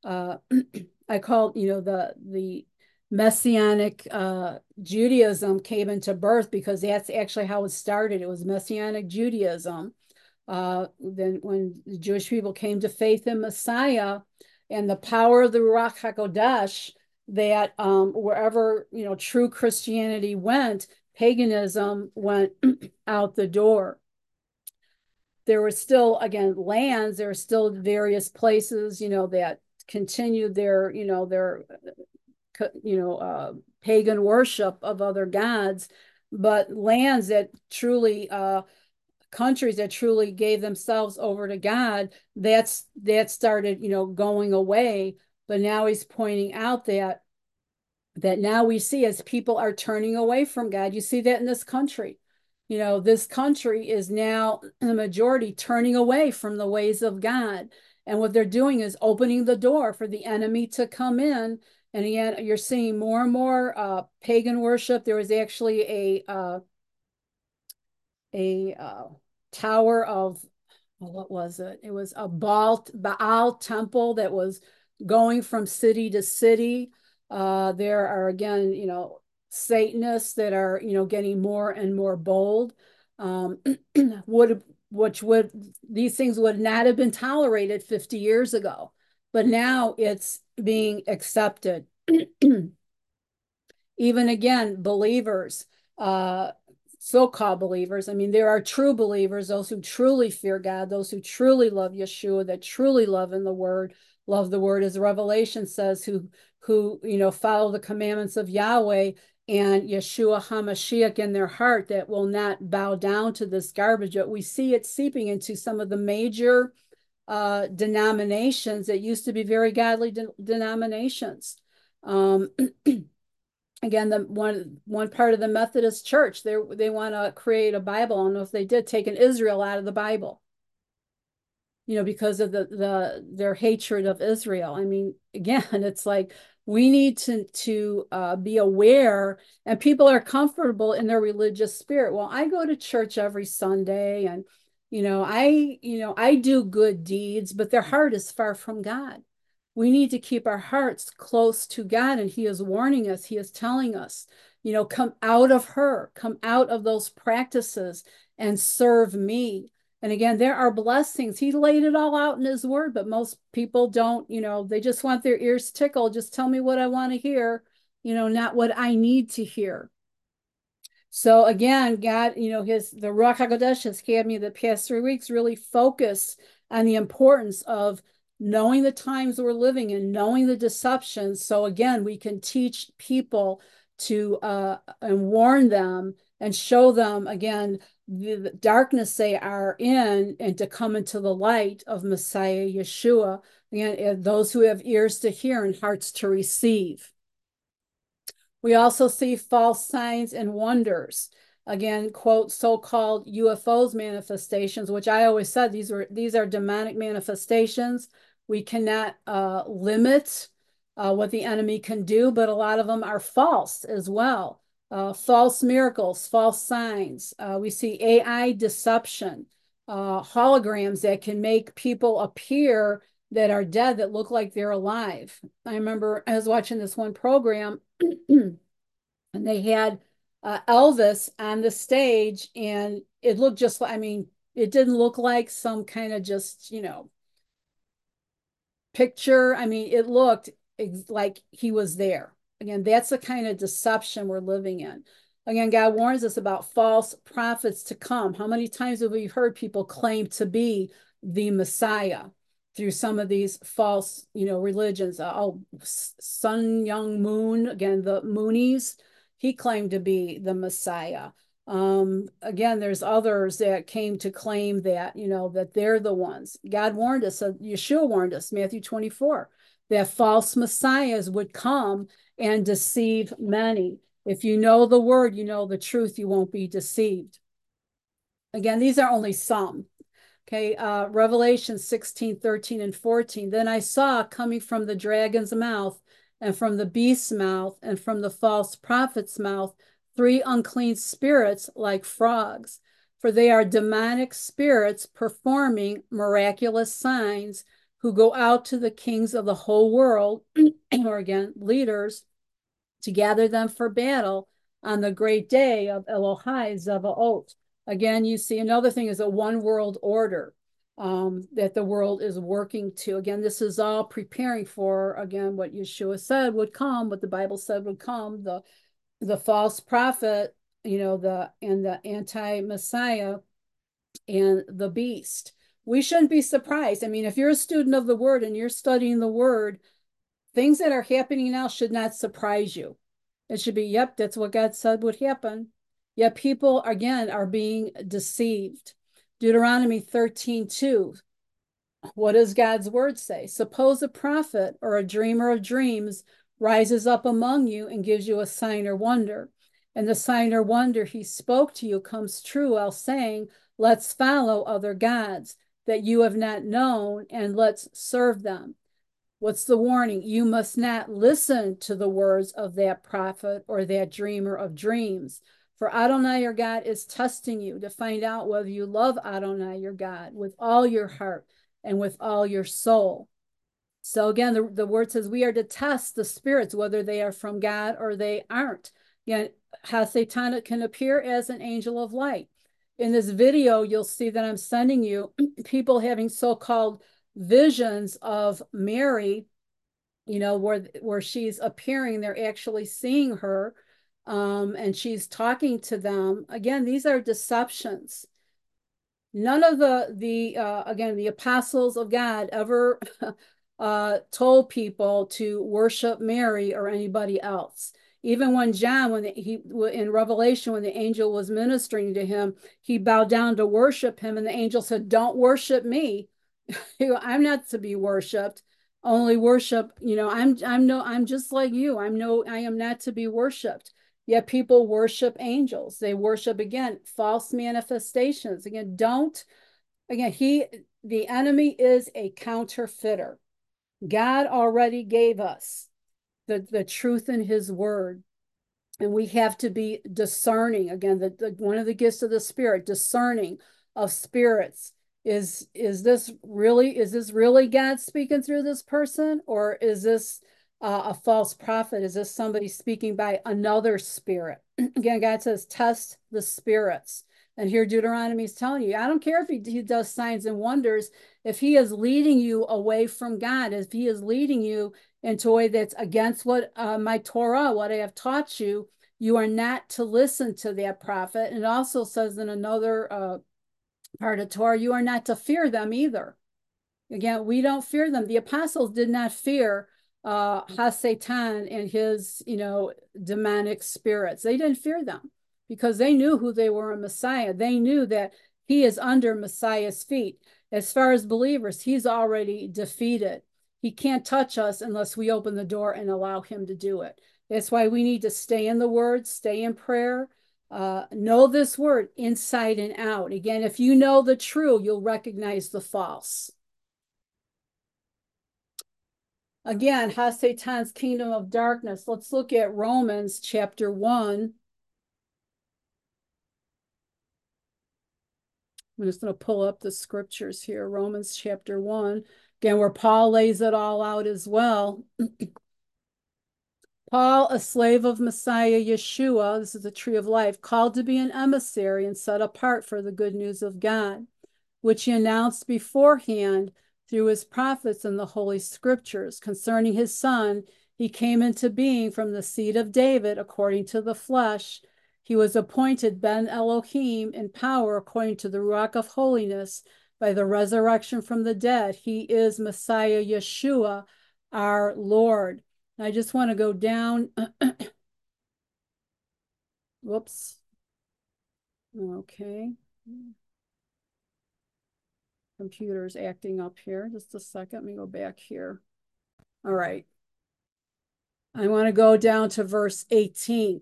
I called, the Messianic Judaism came into birth, because that's actually how it started. It was Messianic Judaism. Then when the Jewish people came to faith in Messiah and the power of the Ruach HaKodesh, that wherever, true Christianity went, paganism went out the door. There were still, again, lands, there were still various places, that continued their pagan worship of other gods. but lands that truly countries that truly gave themselves over to God, that started, going away. But now he's pointing out that now we see as people are turning away from God. You see that in this country. This country is now the majority turning away from the ways of God. And what they're doing is opening the door for the enemy to come in. And again, you're seeing more and more pagan worship. There was actually a tower of, what was it? It was a Baal temple that was going from city to city. There are, again, Satanists that are, getting more and more bold. Um, would which would These things would not have been tolerated 50 years ago, but now it's being accepted. Even again, believers, so-called believers. I mean, there are true believers, those who truly fear God, those who truly love Yeshua, that truly love the word, as Revelation says, who follow the commandments of Yahweh and Yeshua HaMashiach in their heart, that will not bow down to this garbage. But we see it seeping into some of the major denominations that used to be very godly denominations. Again, the one part of the Methodist Church, they want to create a Bible. I don't know if they did, take an Israel out of the Bible, because of their hatred of Israel. I mean, again, it's like we need to be aware, and people are comfortable in their religious spirit. Well, I go to church every Sunday, and I do good deeds, but their heart is far from God. We need to keep our hearts close to God, and he is warning us. He is telling us, come out of her, come out of those practices and serve me. And again, there are blessings. He laid it all out in his word, but most people don't, they just want their ears tickled. Just tell me what I want to hear, not what I need to hear. So again, God, the Ruach HaKodesh has had me the past 3 weeks really focus on the importance of knowing the times we're living in, knowing the deceptions. So again, we can teach people to and warn them and show them again the darkness they are in, and to come into the light of Messiah Yeshua. Again, those who have ears to hear and hearts to receive. We also see false signs and wonders. Again, quote, so-called UFOs manifestations, which I always said these are demonic manifestations. We cannot limit what the enemy can do, but a lot of them are false as well. False miracles, false signs. We see AI deception, holograms that can make people appear that are dead that look like they're alive. I remember I was watching this one program and they had Elvis on the stage, and it looked just like, I mean, it didn't look like some kind of just, picture. I mean, it looked like he was there. Again, that's the kind of deception we're living in. Again, God warns us about false prophets to come. How many times have we heard people claim to be the Messiah through some of these false, religions? Sun Young Moon, again, the Moonies, he claimed to be the Messiah. Again, there's others that came to claim that, that they're the ones. God warned us, Yeshua warned us, Matthew 24, that false messiahs would come and deceive many. If you know the word, you know the truth, you won't be deceived. Again, these are only some. Okay, Revelation 16, 13, and 14. Then I saw coming from the dragon's mouth and from the beast's mouth and from the false prophet's mouth 3 unclean spirits like frogs, for they are demonic spirits performing miraculous signs, who go out to the kings of the whole world, or again, leaders, to gather them for battle on the great day of Elohai Zavaot. Again, you see another thing is a one world order that the world is working to. Again, this is all preparing for, again, what Yeshua said would come, what the Bible said would come, the false prophet, the anti-Messiah and the beast. We shouldn't be surprised. I mean, if you're a student of the word and you're studying the word, things that are happening now should not surprise you. It should be, yep, that's what God said would happen. Yet people, again, are being deceived. Deuteronomy 13:2. What does God's word say? Suppose a prophet or a dreamer of dreams rises up among you and gives you a sign or wonder. And the sign or wonder he spoke to you comes true while saying, let's follow other gods that you have not known and let's serve them. What's the warning? You must not listen to the words of that prophet or that dreamer of dreams. For Adonai your God is testing you to find out whether you love Adonai your God with all your heart and with all your soul. So again, the word says we are to test the spirits, whether they are from God or they aren't. Again, Hasatan can appear as an angel of light. In this video, you'll see that I'm sending you people having so-called visions of Mary, where she's appearing, they're actually seeing her, and she's talking to them. Again, these are deceptions. None of the apostles of God ever told people to worship Mary or anybody else. Even when John, in Revelation, when the angel was ministering to him, he bowed down to worship him, and the angel said, "Don't worship me. I'm not to be worshipped. Only worship. I'm just like you. I am not to be worshipped." Yet people worship angels. They worship, again, false manifestations. Again, the enemy is a counterfeiter. God already gave us the truth in his word. And we have to be discerning. Again, one of the gifts of the Spirit, discerning of spirits. Is this really God speaking through this person, or is this a false prophet? Is this somebody speaking by another spirit? Again, God says, test the spirits. And here Deuteronomy is telling you, I don't care if he does signs and wonders, if he is leading you away from God, if he is leading you into a way that's against what my Torah, what I have taught you, you are not to listen to that prophet. And it also says in another part of Torah, you are not to fear them either. Again, we don't fear them. The apostles did not fear Hasatan and his, demonic spirits. They didn't fear them because they knew who they were in Messiah. They knew that he is under Messiah's feet. As far as believers, he's already defeated. He can't touch us unless we open the door and allow him to do it. That's why we need to stay in the word, stay in prayer, know this word inside and out. Again, if you know the true, you'll recognize the false. Again, Hasatan's kingdom of darkness. Let's look at Romans chapter 1. I'm just going to pull up the scriptures here. Romans chapter 1. Again, where Paul lays it all out as well. Paul, a slave of Messiah Yeshua, this is the tree of life, called to be an emissary and set apart for the good news of God, which he announced beforehand through his prophets in the Holy Scriptures. Concerning his Son, he came into being from the seed of David according to the flesh. He was appointed Ben Elohim in power according to the Ruach of holiness by the resurrection from the dead. He is Messiah Yeshua, our Lord. I just want to go down. Whoops. Okay. Computer's acting up here. Just a second. Let me go back here. All right. I want to go down to verse 18.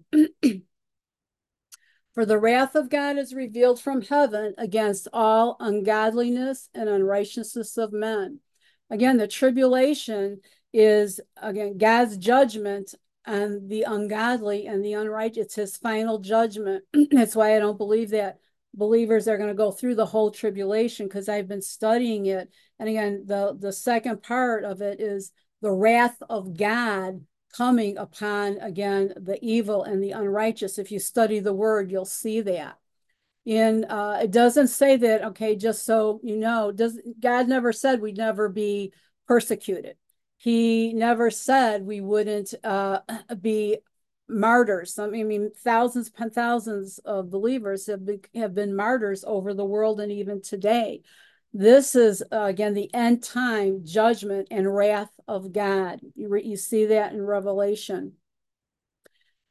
For the wrath of God is revealed from heaven against all ungodliness and unrighteousness of men. Again, the tribulation is, again, God's judgment on the ungodly and the unrighteous. It's his final judgment. That's why I don't believe that believers are going to go through the whole tribulation, because I've been studying it. And again, the second part of it is the wrath of God coming upon, again, the evil and the unrighteous. If you study the word, you'll see that. And it doesn't say that, okay, just so you know, God never said we'd never be persecuted. He never said we wouldn't be martyrs. I mean, thousands upon thousands of believers have been martyrs over the world, and even today. This is, again, the end time judgment and wrath of God. You see that in Revelation.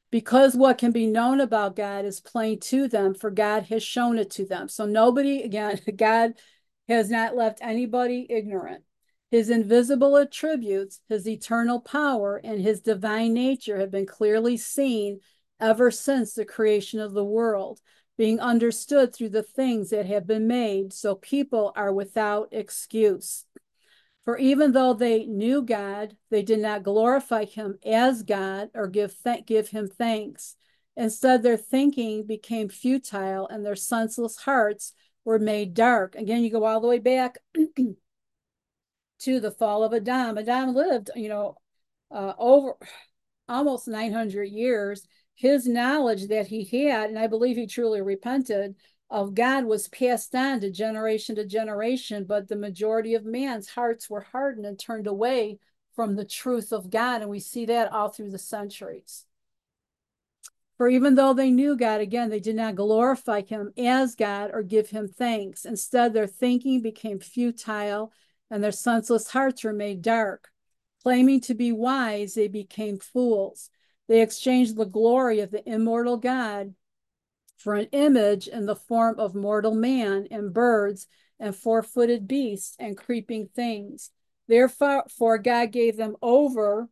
because what can be known about God is plain to them, for God has shown it to them. So nobody, again, God has not left anybody ignorant. His invisible attributes, his eternal power, and his divine nature have been clearly seen ever since the creation of the world, being understood through the things that have been made, so people are without excuse. For even though they knew God, they did not glorify him as God or give him thanks. Instead, their thinking became futile and their senseless hearts were made dark. Again, you go all the way back to the fall of Adam. Adam lived, over almost 900 years. His knowledge that he had, and I believe he truly repented, of God was passed on to generation, but the majority of man's hearts were hardened and turned away from the truth of God. And we see that all through the centuries. For even though they knew God, again, they did not glorify him as God or give him thanks. Instead, their thinking became futile and their senseless hearts were made dark. Claiming to be wise, they became fools. They exchanged the glory of the immortal God for an image in the form of mortal man and birds and four-footed beasts and creeping things. Therefore, God gave them over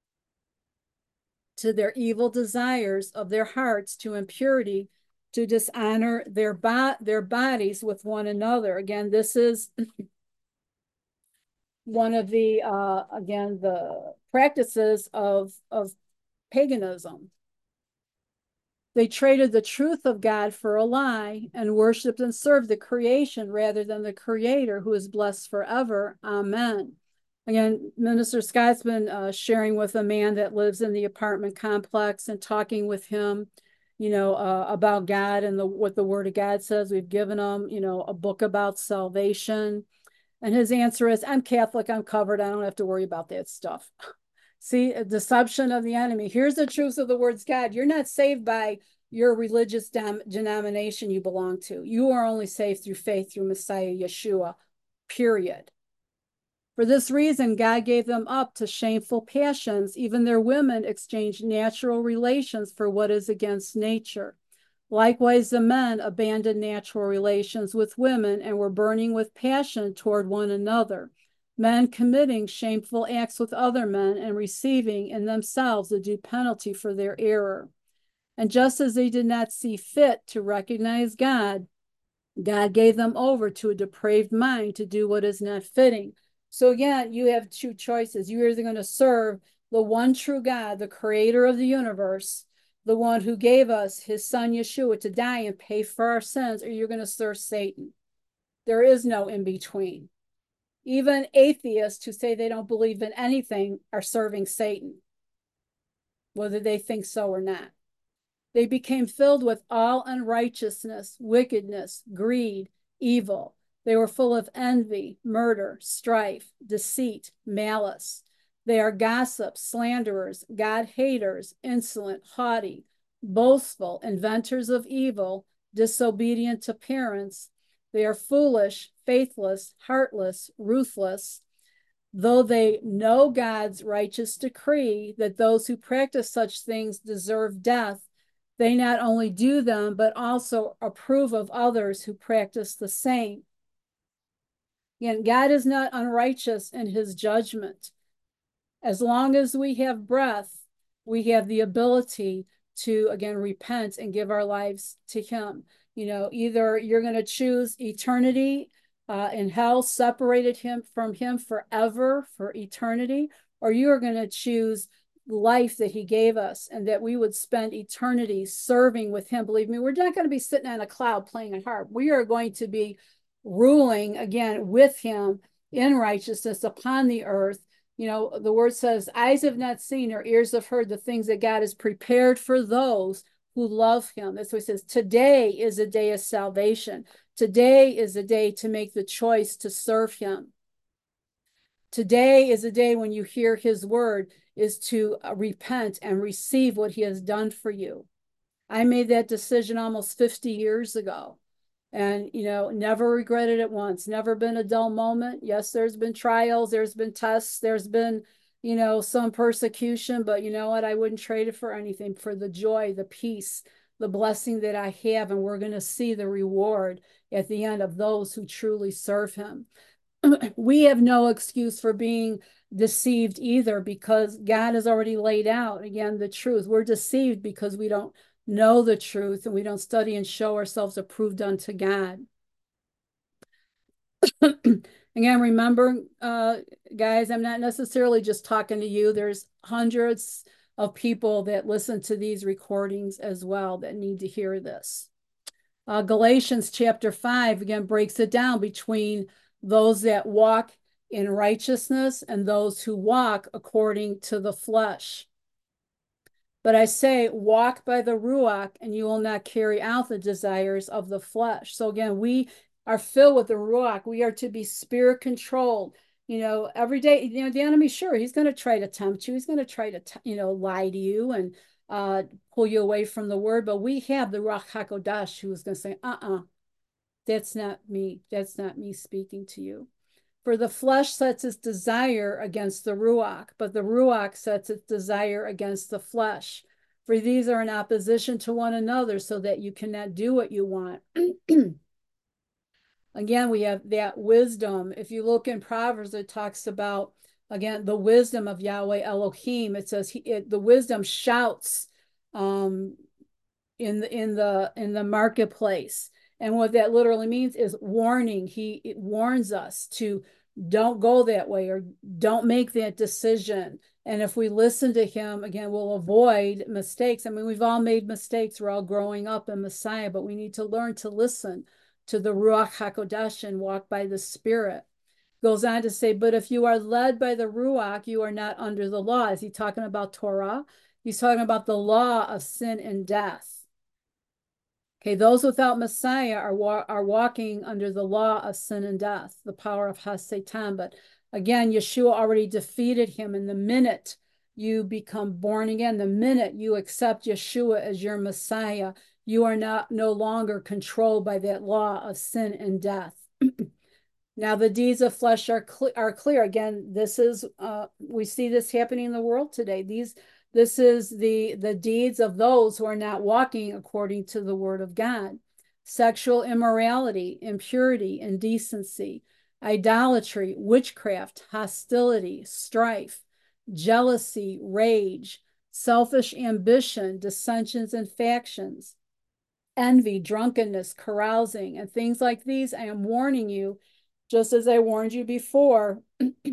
to their evil desires of their hearts, to impurity, to dishonor their bodies with one another. Again, this is one of the the practices of paganism. They traded the truth of God for a lie and worshiped and served the creation rather than the creator, who is blessed forever. Amen. Again, Minister Scott's been sharing with a man that lives in the apartment complex and talking with him, about God and what the Word of God says. We've given him, a book about salvation. And his answer is, I'm Catholic, I'm covered, I don't have to worry about that stuff. See, a deception of the enemy. Here's the truth of the words God. You're not saved by your religious denomination you belong to. You are only saved through faith through Messiah Yeshua, period. For this reason, God gave them up to shameful passions. Even their women exchanged natural relations for what is against nature. Likewise, the men abandoned natural relations with women and were burning with passion toward one another, men committing shameful acts with other men and receiving in themselves the due penalty for their error. And just as they did not see fit to recognize God, God gave them over to a depraved mind to do what is not fitting. So again, you have two choices. You're either going to serve the one true God, the creator of the universe, the one who gave us his son Yeshua to die and pay for our sins, or you're going to serve Satan. There is no in between. Even atheists who say they don't believe in anything are serving Satan, whether they think so or not. They became filled with all unrighteousness, wickedness, greed, evil. They were full of envy, murder, strife, deceit, malice. They are gossips, slanderers, God-haters, insolent, haughty, boastful, inventors of evil, disobedient to parents. They are foolish, faithless, heartless, ruthless. Though they know God's righteous decree that those who practice such things deserve death, they not only do them, but also approve of others who practice the same. And God is not unrighteous in his judgment. As long as we have breath, we have the ability to, again, repent and give our lives to him. Either you're going to choose eternity in hell, separated from him forever, for eternity, or you are going to choose life that he gave us and that we would spend eternity serving with him. Believe me, we're not going to be sitting on a cloud playing a harp. We are going to be ruling again with him in righteousness upon the earth. The word says, eyes have not seen or ears have heard the things that God has prepared for those who love him. That's what he says. Today is a day of salvation. Today is a day to make the choice to serve him. Today is a day when you hear his word is to repent and receive what he has done for you. I made that decision almost 50 years ago and, never regretted it once, never been a dull moment. Yes, there's been trials, there's been tests, there's been, some persecution, but you know what? I wouldn't trade it for anything, for the joy, the peace, the blessing that I have. And we're going to see the reward at the end of those who truly serve him. We have no excuse for being deceived either, because God has already laid out, again, the truth. We're deceived because we don't know the truth and we don't study and show ourselves approved unto God. Again, remember, guys, I'm not necessarily just talking to you. There's hundreds of people that listen to these recordings as well that need to hear this. Galatians chapter 5, again, breaks it down between those that walk in righteousness and those who walk according to the flesh. But I say, walk by the Ruach, and you will not carry out the desires of the flesh. So again, we are filled with the Ruach. We are to be spirit controlled. Every day, the enemy, sure, he's going to try to tempt you. He's going to try to, lie to you and pull you away from the word. But we have the Ruach HaKodesh who is going to say, that's not me. That's not me speaking to you. For the flesh sets its desire against the Ruach, but the Ruach sets its desire against the flesh. For these are in opposition to one another, so that you cannot do what you want. Again, we have that wisdom. If you look in Proverbs, it talks about, again, the wisdom of Yahweh Elohim. It says the wisdom shouts in the marketplace. And what that literally means is warning. It warns us to don't go that way or don't make that decision. And if we listen to him, again, we'll avoid mistakes. I mean, we've all made mistakes. We're all growing up in Messiah, but we need to learn to listen to the Ruach HaKodesh and walk by the Spirit. Goes on to say, but if you are led by the Ruach, you are not under the law. Is he talking about Torah? He's talking about the law of sin and death. Okay, those without Messiah are walking under the law of sin and death, the power of Satan. But again, Yeshua already defeated him. And the minute you become born again, the minute you accept Yeshua as your Messiah, you are no longer controlled by that law of sin and death. Now, the deeds of flesh are clear. Again, this is we see this happening in the world today. This is the deeds of those who are not walking according to the word of God. Sexual immorality, impurity, indecency, idolatry, witchcraft, hostility, strife, jealousy, rage, selfish ambition, dissensions and factions, envy, drunkenness, carousing, and things like these. I am warning you, just as I warned you before,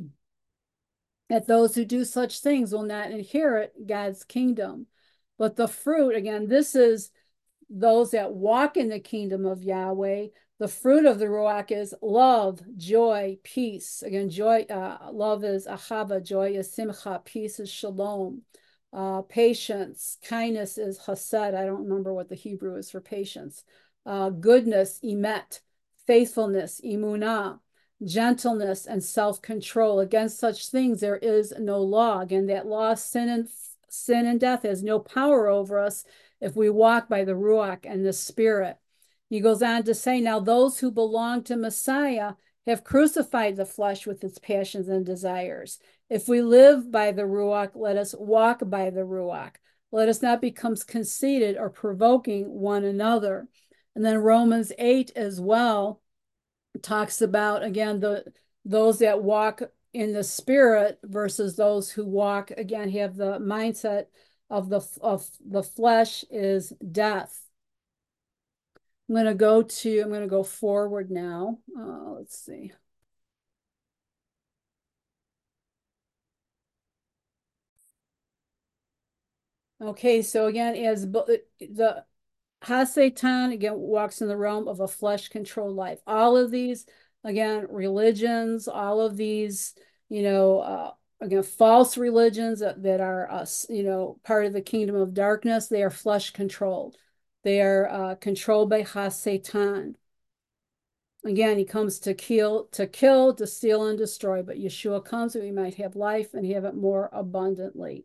that those who do such things will not inherit God's kingdom. But the fruit, again, this is those that walk in the kingdom of Yahweh. The fruit of the Ruach is love, joy, peace. Again, joy, love is ahava, joy is simcha, peace is shalom. Patience, kindness is chesed. I don't remember what the Hebrew is for patience. Goodness, emet. Faithfulness, emunah. Gentleness and self-control. Against such things there is no law. Again, that law, sin and death, has no power over us if we walk by the Ruach and the Spirit. He goes on to say, now those who belong to Messiah have crucified the flesh with its passions and desires. If we live by the Ruach, let us walk by the Ruach. Let us not become conceited or provoking one another. And then Romans 8 as well talks about, again, those that walk in the Spirit versus those who walk, again, have the mindset of the flesh is death. I'm going to go forward now. Let's see. Okay, so again, as the Satan, again, walks in the realm of a flesh-controlled life. All of these, again, religions, all of these, again, false religions that are, part of the kingdom of darkness, they are flesh-controlled. They are controlled by Satan. Again, he comes to kill, to steal, and destroy. But Yeshua comes that we might have life and have it more abundantly.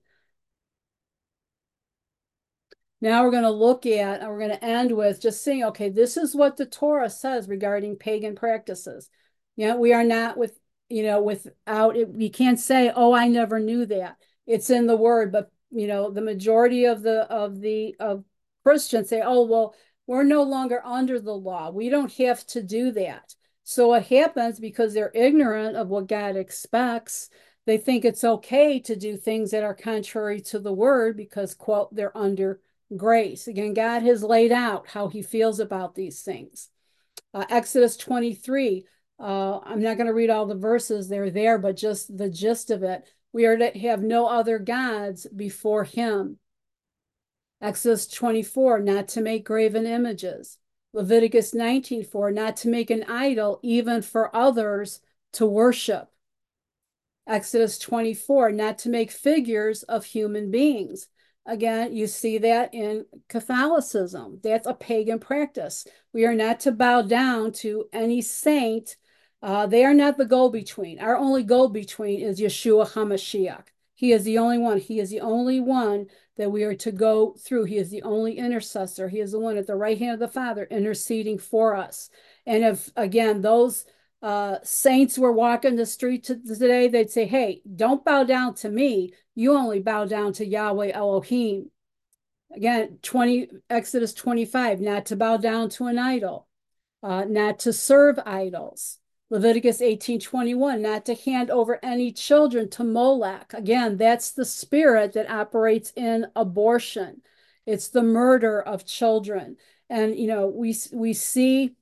Now we're going to look at, and we're going to end with just saying, okay, this is what the Torah says regarding pagan practices. We are not without it, you can't say, oh, I never knew that. It's in the word, but the majority of Christians say, oh, well, we're no longer under the law. We don't have to do that. So what happens, because they're ignorant of what God expects, they think it's okay to do things that are contrary to the word because, quote, they're under grace. Again, God has laid out how he feels about these things. Exodus 23. I'm not going to read all the verses, they're there, but just the gist of it. We are to have no other gods before him. Exodus 24, not to make graven images. Leviticus 19:4, not to make an idol even for others to worship. Exodus 24, not to make figures of human beings. Again, you see that in Catholicism. That's a pagan practice. We are not to bow down to any saint. They are not the go-between. Our only go-between is Yeshua HaMashiach. He is the only one. He is the only one that we are to go through. He is the only intercessor. He is the one at the right hand of the Father interceding for us. And if, again, those saints were walking the street today, they'd say, hey, don't bow down to me. You only bow down to Yahweh Elohim. Again, Exodus 25, not to bow down to an idol, not to serve idols. Leviticus 18:21, not to hand over any children to Molech. Again, that's the spirit that operates in abortion. It's the murder of children. And, we see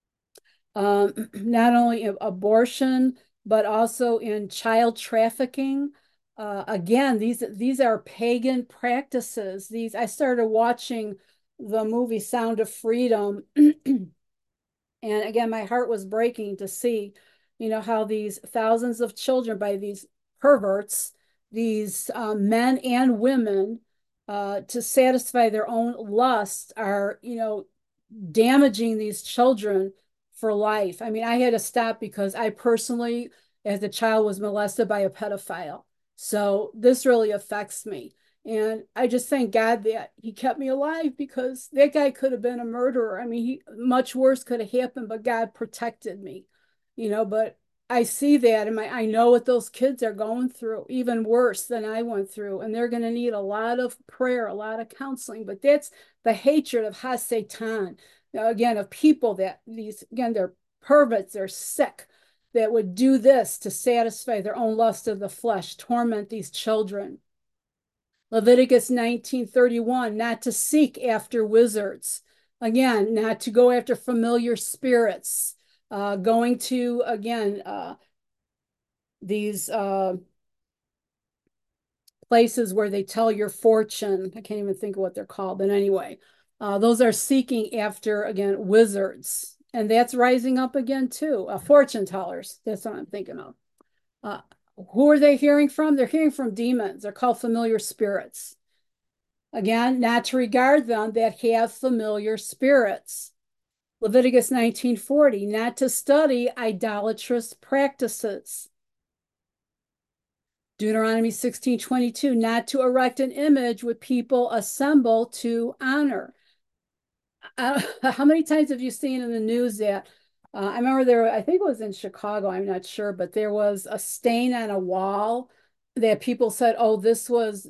not only in abortion, but also in child trafficking. Again, these are pagan practices. I started watching the movie Sound of Freedom, and again, my heart was breaking to see, how these thousands of children by these perverts, these men and women, to satisfy their own lust, are, damaging these children for life. I mean, I had to stop because I personally, as a child, was molested by a pedophile. So this really affects me. And I just thank God that he kept me alive, because that guy could have been a murderer. I mean, much worse could have happened, but God protected me, but I see that, and I know what those kids are going through, even worse than I went through. And they're going to need a lot of prayer, a lot of counseling. But that's the hatred of HaSatan. Again, of people they're perverts, they're sick, that would do this to satisfy their own lust of the flesh, torment these children. Leviticus 19:31, not to seek after wizards. Again, not to go after familiar spirits. Going to, again, these places where they tell your fortune. I can't even think of what they're called, but anyway, those are seeking after, again, wizards. And that's rising up again too. Fortune tellers, that's what I'm thinking of. Who are they hearing from? They're hearing from demons. They're called familiar spirits. Again, not to regard them that have familiar spirits. Leviticus 19:40, not to study idolatrous practices. Deuteronomy 16:22, not to erect an image with people assemble to honor. How many times have you seen in the news that I remember I think it was in Chicago, I'm not sure, but there was a stain on a wall that people said, oh, this was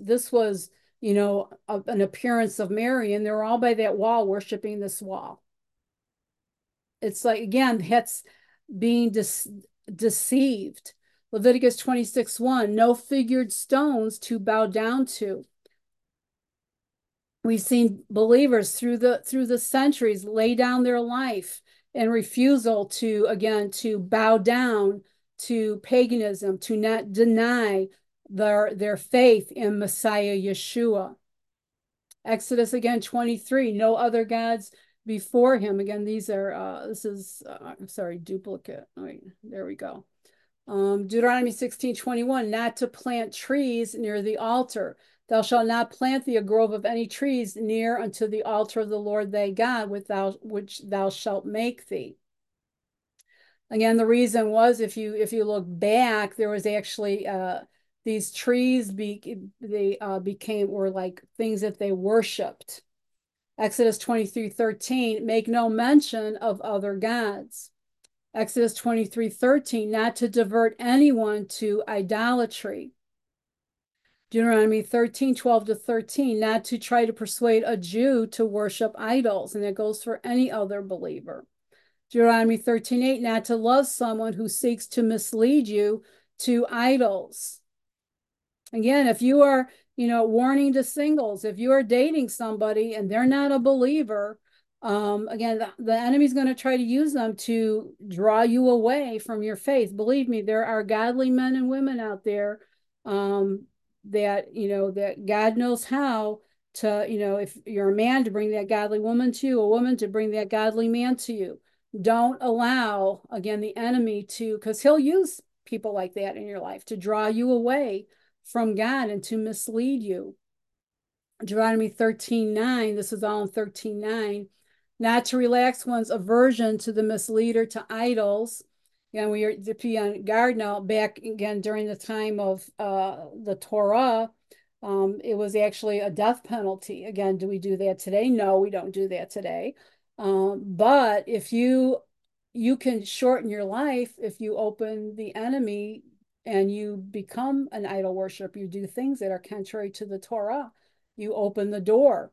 an appearance of Mary, and they were all by that wall worshiping this wall. It's like, again, that's being deceived. Leviticus 26:1, no figured stones to bow down to. We've seen believers through the centuries lay down their life in refusal to bow down to paganism, to not deny their faith in Messiah Yeshua. Exodus again 23, no other gods before him. Again, these are duplicate. Wait, there we go. Deuteronomy 16:21, not to plant trees near the altar. Thou shalt not plant thee a grove of any trees near unto the altar of the Lord thy God, which thou shalt make thee. Again, the reason was, if you look back, there was actually these trees were like things that they worshipped. Exodus 23:13, make no mention of other gods. Exodus 23:13, not to divert anyone to idolatry. Deuteronomy 13:12-13, not to try to persuade a Jew to worship idols. And that goes for any other believer. Deuteronomy 13:8, not to love someone who seeks to mislead you to idols. Again, if you are, warning to singles, if you are dating somebody and they're not a believer, again, the enemy's going to try to use them to draw you away from your faith. Believe me, there are godly men and women out there that God knows how to, if you're a man, to bring that godly woman to you, a woman to bring that godly man to you. Don't allow, again, the enemy to, because he'll use people like that in your life to draw you away from God and to mislead you. Deuteronomy 13:9, this is all in 13:9, not to relax one's aversion to the misleader to idols. And we are to be on guard now. Back again during the time of the Torah, it was actually a death penalty. Again, do we do that today? No, we don't do that today. But if you can shorten your life if you open the enemy and you become an idol worshiper, you do things that are contrary to the Torah. You open the door.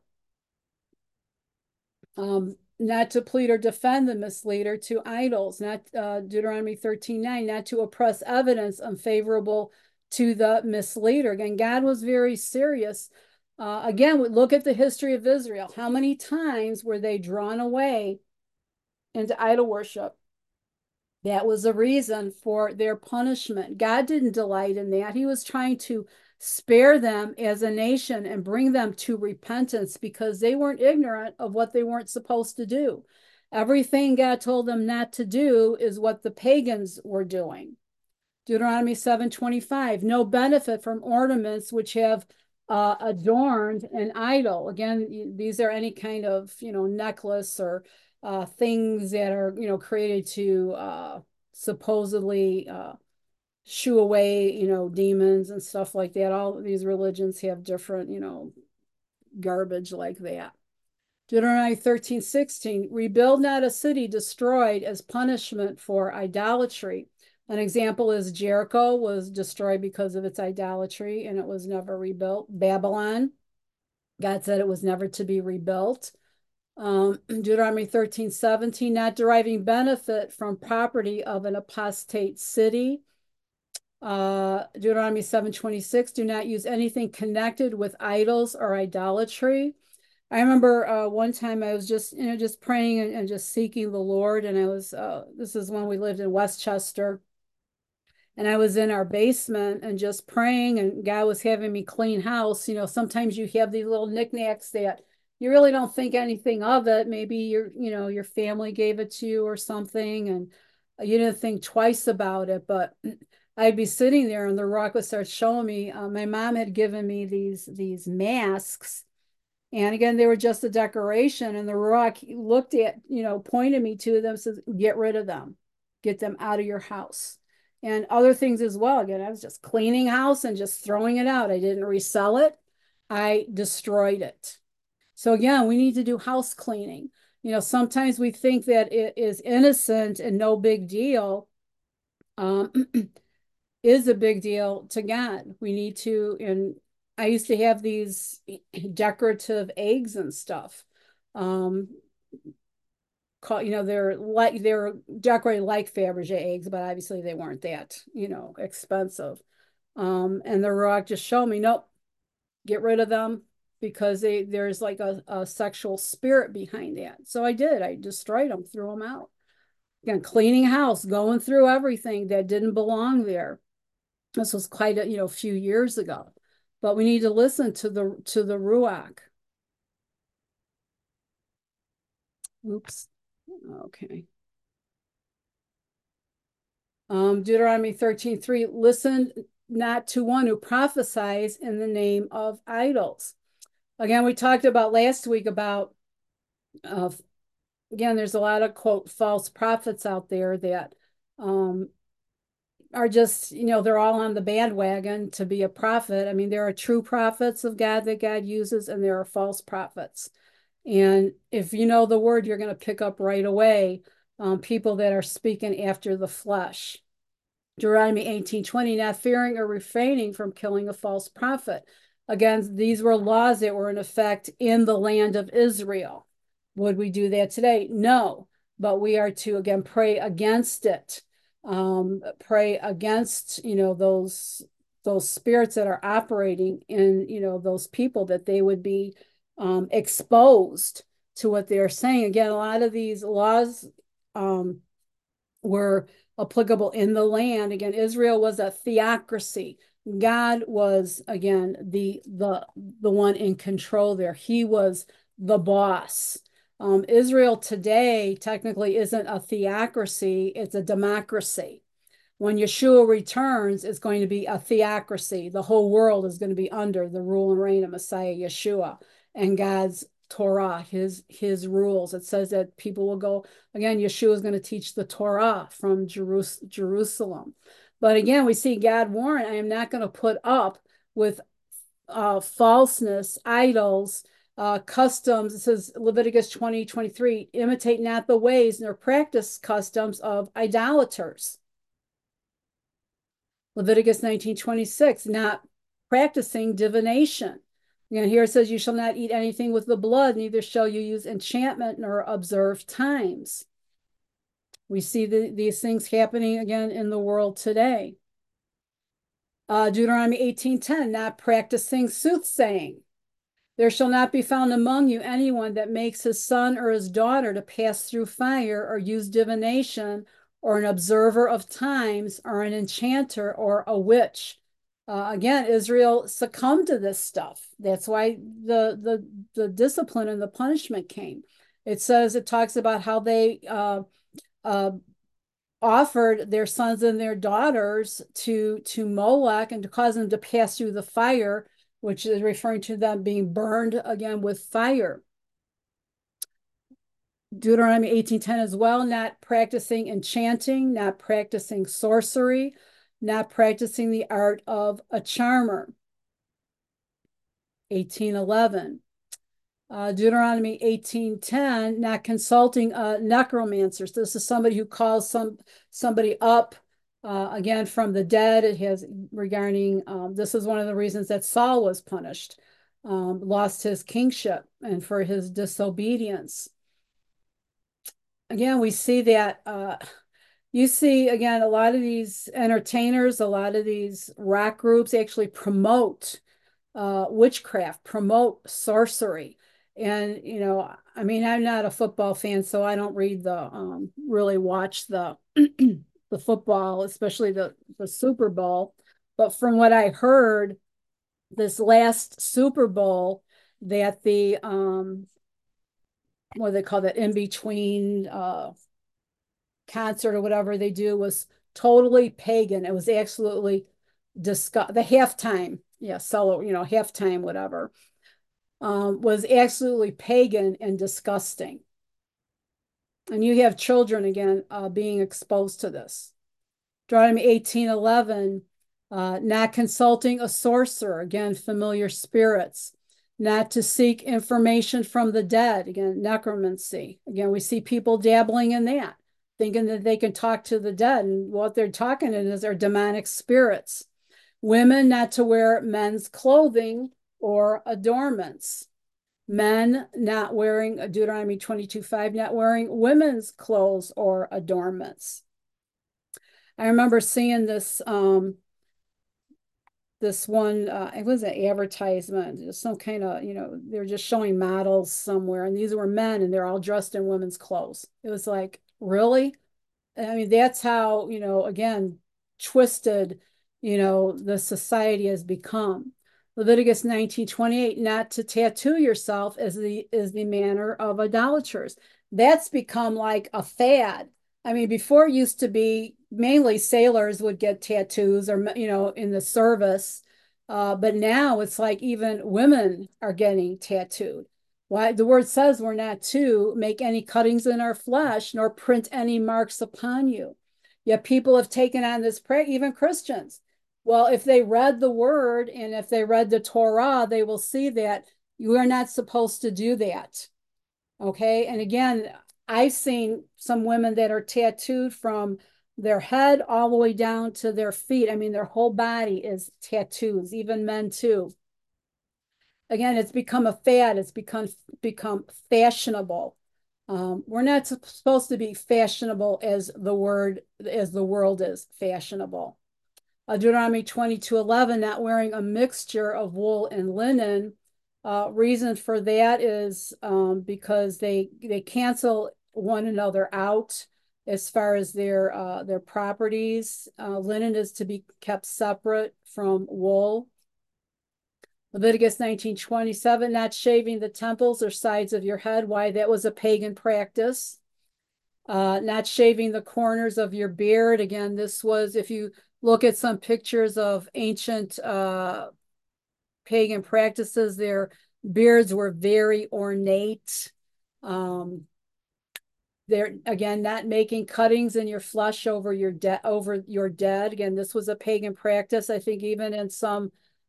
Not to plead or defend the misleader to idols, not Deuteronomy 13:9, not to oppress evidence unfavorable to the misleader. Again, God was very serious. Again, look at the history of Israel. How many times were they drawn away into idol worship? That was the reason for their punishment. God didn't delight in that. He was trying to spare them as a nation and bring them to repentance because they weren't ignorant of what they weren't supposed to do. Everything God told them not to do is what the pagans were doing. Deuteronomy 7:25, no benefit from ornaments which have adorned an idol. Again, these are any kind of, necklace or things that are, created to supposedly shoo away, demons and stuff like that. All these religions have different, garbage like that. Deuteronomy 13:16, rebuild not a city destroyed as punishment for idolatry. An example is Jericho was destroyed because of its idolatry and it was never rebuilt. Babylon, God said it was never to be rebuilt. Deuteronomy 13:17, not deriving benefit from property of an apostate city. Deuteronomy 7:26, do not use anything connected with idols or idolatry. I remember one time I was just praying and just seeking the Lord, and I was this is when we lived in Westchester, and I was in our basement and just praying, and God was having me clean house. Sometimes you have these little knickknacks that you really don't think anything of it. Maybe your family gave it to you or something, and you didn't think twice about it. But I'd be sitting there, and the rock would start showing me. My mom had given me these masks, and again, they were just a decoration. And the rock looked at, pointed me to them, says, "Get rid of them, get them out of your house." And other things as well. Again, I was just cleaning house and just throwing it out. I didn't resell it. I destroyed it. So again, we need to do house cleaning. Sometimes we think that it is innocent and no big deal. Is a big deal to God. We need to, and I used to have these decorative eggs and stuff. They're decorated like Fabergé eggs, but obviously they weren't that, expensive. And the rock just showed me, nope, get rid of them because there's like a sexual spirit behind that. So I did. I destroyed them, threw them out. Again, cleaning house, going through everything that didn't belong there. This was quite a few years ago. But we need to listen to the Ruach. Oops. Okay. Deuteronomy 13:3, listen not to one who prophesies in the name of idols. Again, we talked about last week about, again, there's a lot of, quote, false prophets out there that are just, they're all on the bandwagon to be a prophet. I mean, there are true prophets of God that God uses, and there are false prophets. And if you know the word, you're going to pick up right away people that are speaking after the flesh. Deuteronomy 18:20, not fearing or refraining from killing a false prophet. Again, these were laws that were in effect in the land of Israel. Would we do that today? No, but we are to, again, pray against it. Pray against, those spirits that are operating in, those people, that they would be exposed to what they're saying. Again, a lot of these laws were applicable in the land. Again, Israel was a theocracy. God was, again, the one in control there. He was the boss. Israel today technically isn't a theocracy, it's a democracy. When Yeshua returns, it's going to be a theocracy. The whole world is going to be under the rule and reign of Messiah Yeshua and God's Torah, his rules. It says that people will go, again, Yeshua is going to teach the Torah from Jerusalem. But again, we see God warn, I am not going to put up with falseness, idols, customs. It says Leviticus 20:23, imitate not the ways nor practice customs of idolaters. Leviticus 19:26, not practicing divination. Here it says, you shall not eat anything with the blood, neither shall you use enchantment nor observe times. We see these things happening again in the world today. Deuteronomy 18:10, not practicing soothsaying. There shall not be found among you anyone that makes his son or his daughter to pass through fire, or use divination, or an observer of times, or an enchanter, or a witch. Again, Israel succumbed to this stuff. That's why the discipline and the punishment came. It talks about how they offered their sons and their daughters to Molech, and to cause them to pass through the fire, which is referring to them being burned again with fire. Deuteronomy 18:10 as well, not practicing enchanting, not practicing sorcery, not practicing the art of a charmer. 18:11. Deuteronomy 18:10, not consulting necromancers. This is somebody who calls somebody up again from the dead. It has regarding, this is one of the reasons that Saul was punished, lost his kingship, and for his disobedience. Again, we see that you see, again, a lot of these entertainers, a lot of these rock groups actually promote witchcraft, promote sorcery. And, I mean, I'm not a football fan, so I don't really watch the the football, especially the Super Bowl. But from what I heard, this last Super Bowl, that the what do they call that, in between concert or whatever they do, was totally pagan. It was absolutely disgusting. The halftime, solo, halftime, whatever, was absolutely pagan and disgusting. And you have children again being exposed to this. Deuteronomy 18:11, not consulting a sorcerer, again, familiar spirits. Not to seek information from the dead, again, necromancy. Again, we see people dabbling in that, thinking that they can talk to the dead, and what they're talking in is their demonic spirits. Women not to wear men's clothing or adornments. Men not wearing, Deuteronomy 22:5, not wearing women's clothes or adornments. I remember seeing this one, it was an advertisement, just some kind of, they're just showing models somewhere, and these were men, and they're all dressed in women's clothes. It was like, really? I mean, that's how, again, twisted, the society has become. Leviticus 19:28, not to tattoo yourself is the manner of idolaters. That's become like a fad. I mean, before it used to be mainly sailors would get tattoos, or, in the service. But now it's like even women are getting tattooed. Why? The word says we're not to make any cuttings in our flesh, nor print any marks upon you. Yet people have taken on this prayer, even Christians. Well, if they read the word and if they read the Torah, they will see that you are not supposed to do that. Okay. And again, I've seen some women that are tattooed from their head all the way down to their feet. I mean, their whole body is tattoos, even men too. Again, it's become a fad. It's become fashionable. We're not supposed to be fashionable as the world is fashionable. Deuteronomy 22:11, not wearing a mixture of wool and linen. Reason for that is because they cancel one another out as far as their properties. Linen is to be kept separate from wool. Leviticus 19:27, not shaving the temples or sides of your head. Why? That was a pagan practice. Not shaving the corners of your beard. Again, this was, if you look at some pictures of ancient pagan practices, their beards were very ornate. They're, again, not making cuttings in your flesh over your dead. Again, this was a pagan practice. I think even in some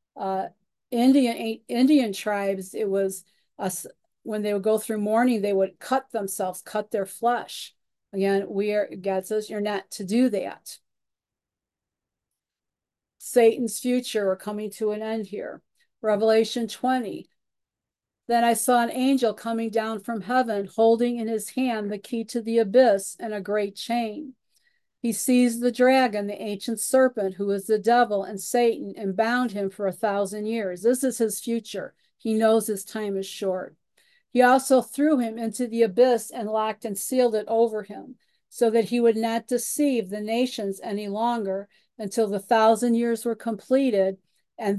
Indian tribes, it was when they would go through mourning, they would cut themselves, cut their flesh. Again, God says you're not to do that. Satan's future, we're coming to an end here. Revelation 20. Then I saw an angel coming down from heaven, holding in his hand the key to the abyss and a great chain. He seized the dragon, the ancient serpent, who is the devil and Satan, and bound him for 1,000 years. This is his future. He knows his time is short. He also threw him into the abyss and locked and sealed it over him, so that he would not deceive the nations any longer until the 1,000 years were completed. And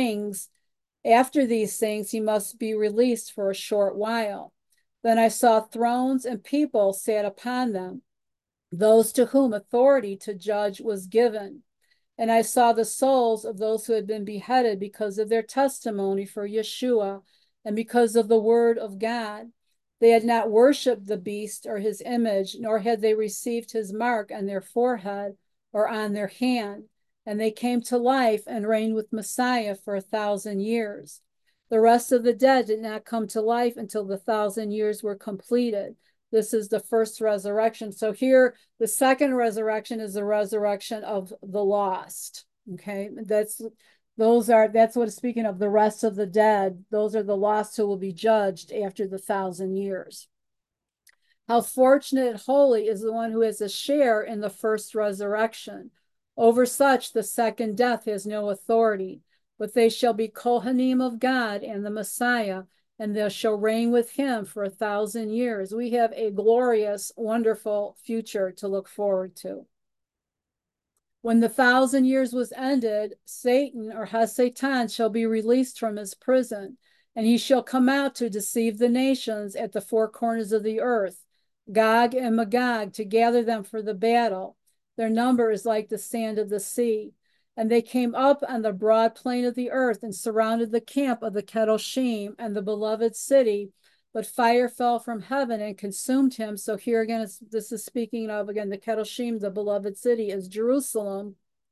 after these things, he must be released for a short while. Then I saw thrones and people sat upon them, those to whom authority to judge was given. And I saw the souls of those who had been beheaded because of their testimony for Yeshua and because of the word of God. They had not worshipped the beast or his image, nor had they received his mark on their forehead or on their hand. And they came to life and reigned with Messiah for 1,000 years. The rest of the dead did not come to life until the 1,000 years were completed. This is the first resurrection. So here, the second resurrection is the resurrection of the lost. Okay, that's what it's speaking of, the rest of the dead. Those are the lost who will be judged after the 1,000 years. How fortunate and holy is the one who has a share in the first resurrection. Over such, the second death has no authority, but they shall be Kohanim of God and the Messiah, and they shall reign with him for 1,000 years. We have a glorious, wonderful future to look forward to. When the 1,000 years was ended, Satan, or HaSatan, shall be released from his prison, and he shall come out to deceive the nations at the four corners of the earth, Gog and Magog, to gather them for the battle. Their number is like the sand of the sea. And they came up on the broad plain of the earth and surrounded the camp of the Kedoshim and the beloved city. But fire fell from heaven and consumed him. So here again, this is speaking of, again, the Kedoshim, the beloved city, is Jerusalem.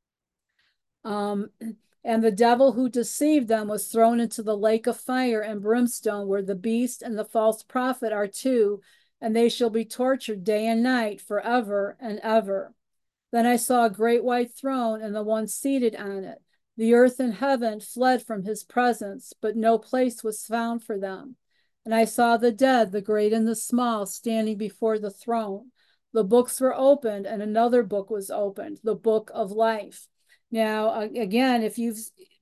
And the devil who deceived them was thrown into the lake of fire and brimstone, where the beast and the false prophet are too, and they shall be tortured day and night forever and ever. Then I saw a great white throne and the one seated on it. The earth and heaven fled from his presence, but no place was found for them. And I saw the dead, the great and the small, standing before the throne. The books were opened, and another book was opened, the book of life. Now, again, if you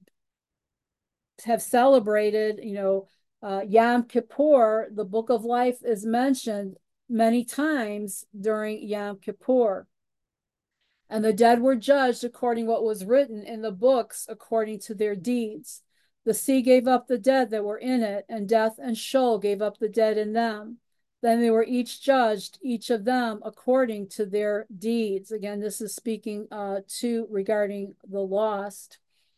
have celebrated, Yom Kippur, the book of life is mentioned many times during Yom Kippur. And the dead were judged according to what was written in the books, according to their deeds. The sea gave up the dead that were in it, and death and Sheol gave up the dead in them. Then they were each judged, each of them, according to their deeds. Again, this is speaking regarding the lost.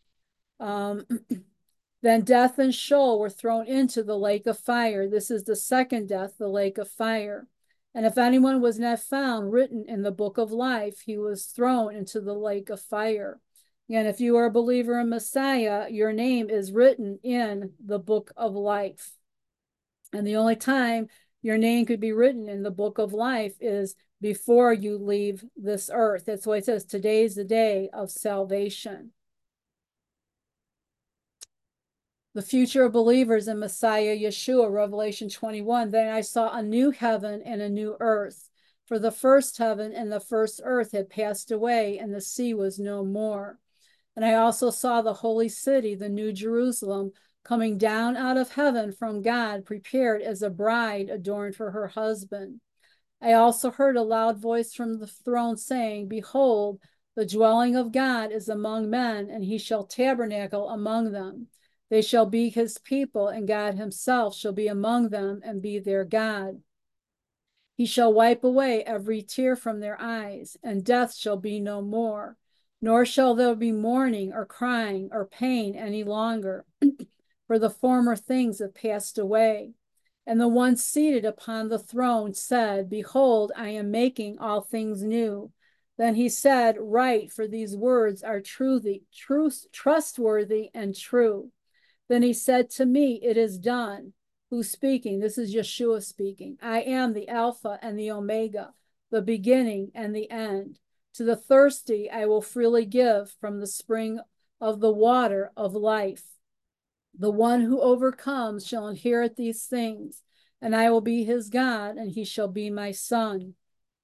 Then death and Sheol were thrown into the lake of fire. This is the second death, the lake of fire. And if anyone was not found written in the book of life, he was thrown into the lake of fire. And if you are a believer in Messiah, your name is written in the book of life. And the only time your name could be written in the book of life is before you leave this earth. That's why it says today is the day of salvation. The future of believers in Messiah Yeshua, Revelation 21. Then I saw a new heaven and a new earth. For the first heaven and the first earth had passed away, and the sea was no more. And I also saw the holy city, the new Jerusalem, coming down out of heaven from God, prepared as a bride adorned for her husband. I also heard a loud voice from the throne saying, behold, the dwelling of God is among men, and he shall tabernacle among them. They shall be his people, and God himself shall be among them and be their God. He shall wipe away every tear from their eyes, and death shall be no more, nor shall there be mourning or crying or pain any longer, for the former things have passed away. And the one seated upon the throne said, behold, I am making all things new. Then he said, write, for these words are trustworthy and true. Then he said to me, it is done. Who's speaking? This is Yeshua speaking. I am the Alpha and the Omega, the beginning and the end. To the thirsty, I will freely give from the spring of the water of life. The one who overcomes shall inherit these things, and I will be his God, and he shall be my son.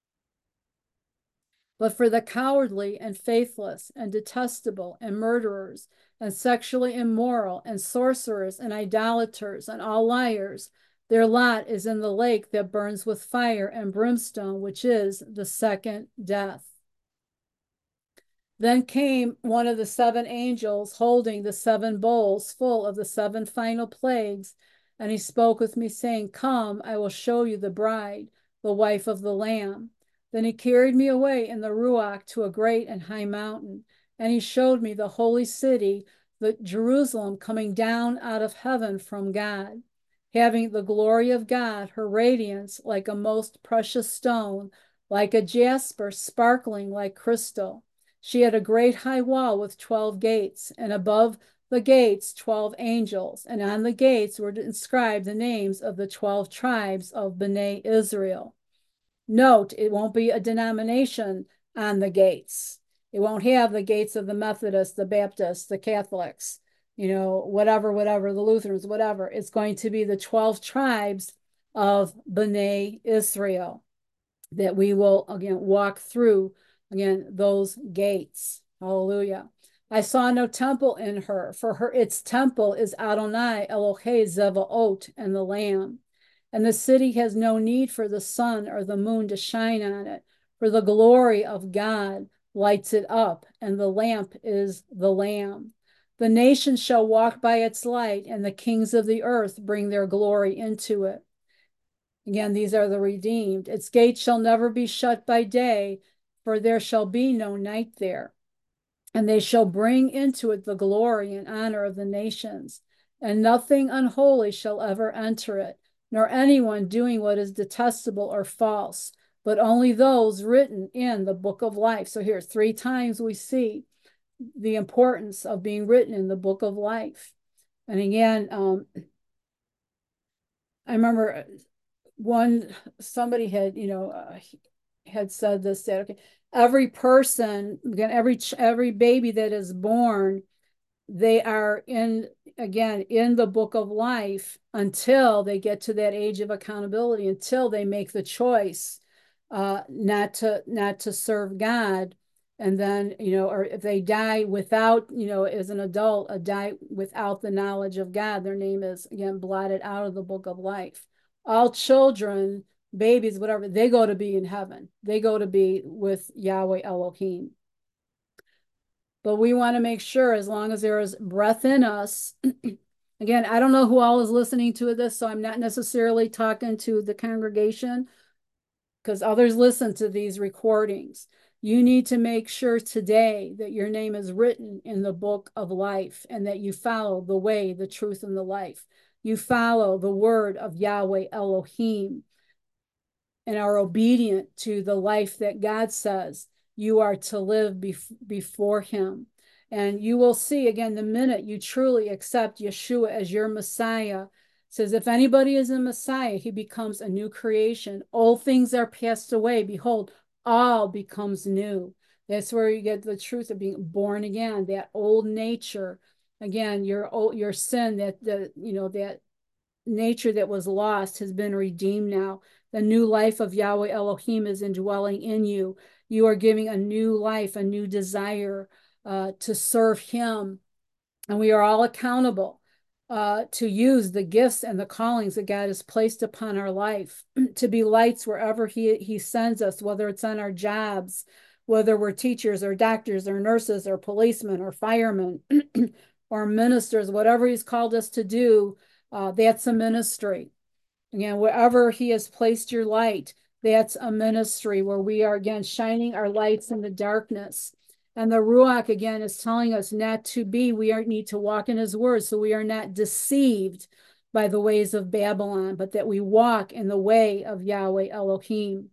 But for the cowardly and faithless and detestable and murderers and sexually immoral and sorcerers and idolaters and all liars, their lot is in the lake that burns with fire and brimstone, which is the second death. Then came one of the seven angels holding the seven bowls full of the seven final plagues, and he spoke with me, saying, come, I will show you the bride, the wife of the Lamb. Then he carried me away in the Ruach to a great and high mountain, and he showed me the holy city, the Jerusalem, coming down out of heaven from God, having the glory of God, her radiance like a most precious stone, like a jasper, sparkling like crystal. She had a great high wall with 12 gates, and above the gates 12 angels, and on the gates were inscribed the names of the 12 tribes of Bnei Israel. Note, it won't be a denomination on the gates. It won't have the gates of the Methodists, the Baptists, the Catholics, whatever, the Lutherans, whatever. It's going to be the 12 tribes of Bnei Israel that we will, again, walk through, again, those gates. Hallelujah. I saw no temple in her, for its temple is Adonai Elohei Zevaot and the Lamb. And the city has no need for the sun or the moon to shine on it, for the glory of God lights it up, and the lamp is the Lamb. The nations shall walk by its light, and the kings of the earth bring their glory into it. Again, these are the redeemed. Its gates shall never be shut by day, for there shall be no night there. And they shall bring into it the glory and honor of the nations, and nothing unholy shall ever enter it, nor anyone doing what is detestable or false, but only those written in the book of life. So here, 3 times we see the importance of being written in the book of life. And again, I remember somebody had, had said this, that, okay, every person, again, every baby that is born, they are in the book of life until they get to that age of accountability, until they make the choice not to serve God. And then, or if they die without, as an adult, die without the knowledge of God, their name is, again, blotted out of the book of life. All children, babies, whatever, they go to be in heaven. They go to be with Yahweh Elohim. But we want to make sure, as long as there is breath in us, again, I don't know who all is listening to this, so I'm not necessarily talking to the congregation, because others listen to these recordings. You need to make sure today that your name is written in the book of life, and that you follow the way, the truth, and the life. You follow the word of Yahweh Elohim and are obedient to the life that God says you are to live before him. And you will see, again, the minute you truly accept Yeshua as your Messiah, says, if anybody is a Messiah, he becomes a new creation. Old things are passed away. Behold, all becomes new. That's where you get the truth of being born again. That old nature, again, your sin, that nature that was lost has been redeemed now. The new life of Yahweh Elohim is indwelling in you. You are giving a new life, a new desire to serve him. And we are all accountable to use the gifts and the callings that God has placed upon our life to be lights wherever he sends us, whether it's on our jobs, whether we're teachers or doctors or nurses or policemen or firemen or ministers, whatever he's called us to do, that's a ministry. Again, wherever he has placed your light, that's a ministry where we are again shining our lights in the darkness. And the Ruach again is telling us not to be, need to walk in his word, so we are not deceived by the ways of Babylon, but that we walk in the way of Yahweh Elohim.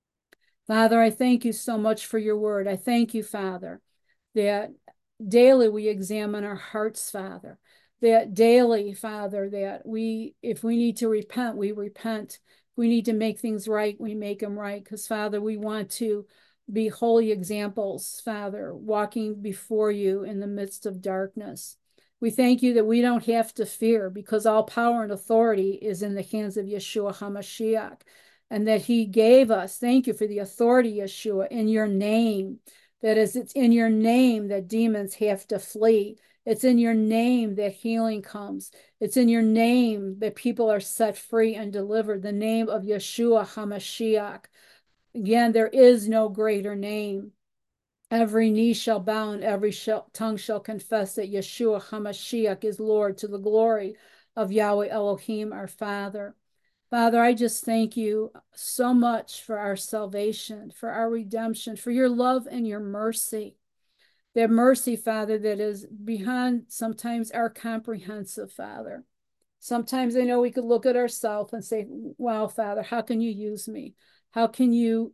Father, I thank you so much for your word. I thank you, Father, that daily we examine our hearts, Father, that daily, Father, that if we need to repent, we repent. If we need to make things right, we make them right. Because, Father, we want to be holy examples, Father, walking before you in the midst of darkness. We thank you that we don't have to fear because all power and authority is in the hands of Yeshua HaMashiach, and that he gave us, thank you for the authority, Yeshua, in your name. That is, it's in your name that demons have to flee. It's in your name that healing comes. It's in your name that people are set free and delivered. The name of Yeshua HaMashiach. Again, there is no greater name. Every knee shall bow and every tongue shall confess that Yeshua HaMashiach is Lord, to the glory of Yahweh Elohim, our Father. Father, I just thank you so much for our salvation, for our redemption, for your love and your mercy. That mercy, Father, that is beyond sometimes our comprehensive, Father. Sometimes I know we could look at ourselves and say, wow, Father, how can you use me? How can you,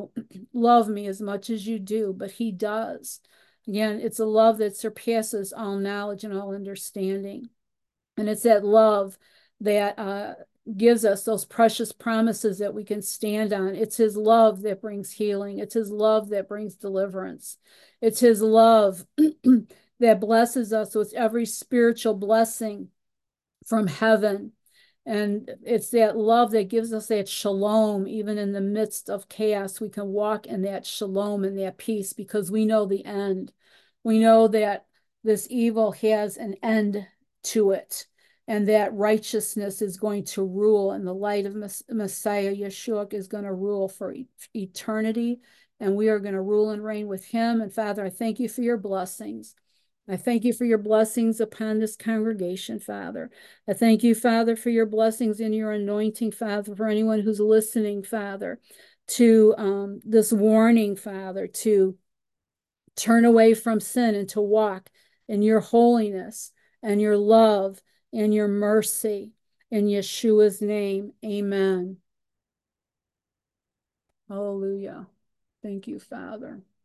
love me as much as you do? But he does. Again, it's a love that surpasses all knowledge and all understanding. And it's that love that gives us those precious promises that we can stand on. It's his love that brings healing. It's his love that brings deliverance. It's his love that blesses us with every spiritual blessing from heaven. And it's that love that gives us that shalom, even in the midst of chaos. We can walk in that shalom and that peace because we know the end. We know that this evil has an end to it, and that righteousness is going to rule, and the light of Messiah Yeshua is going to rule for eternity, and we are going to rule and reign with him. And Father, I thank you for your blessings. I thank you for your blessings upon this congregation, Father. I thank you, Father, for your blessings and your anointing, Father, for anyone who's listening, Father, to this warning, Father, to turn away from sin and to walk in your holiness and your love and your mercy. In Yeshua's name, amen. Hallelujah. Thank you, Father.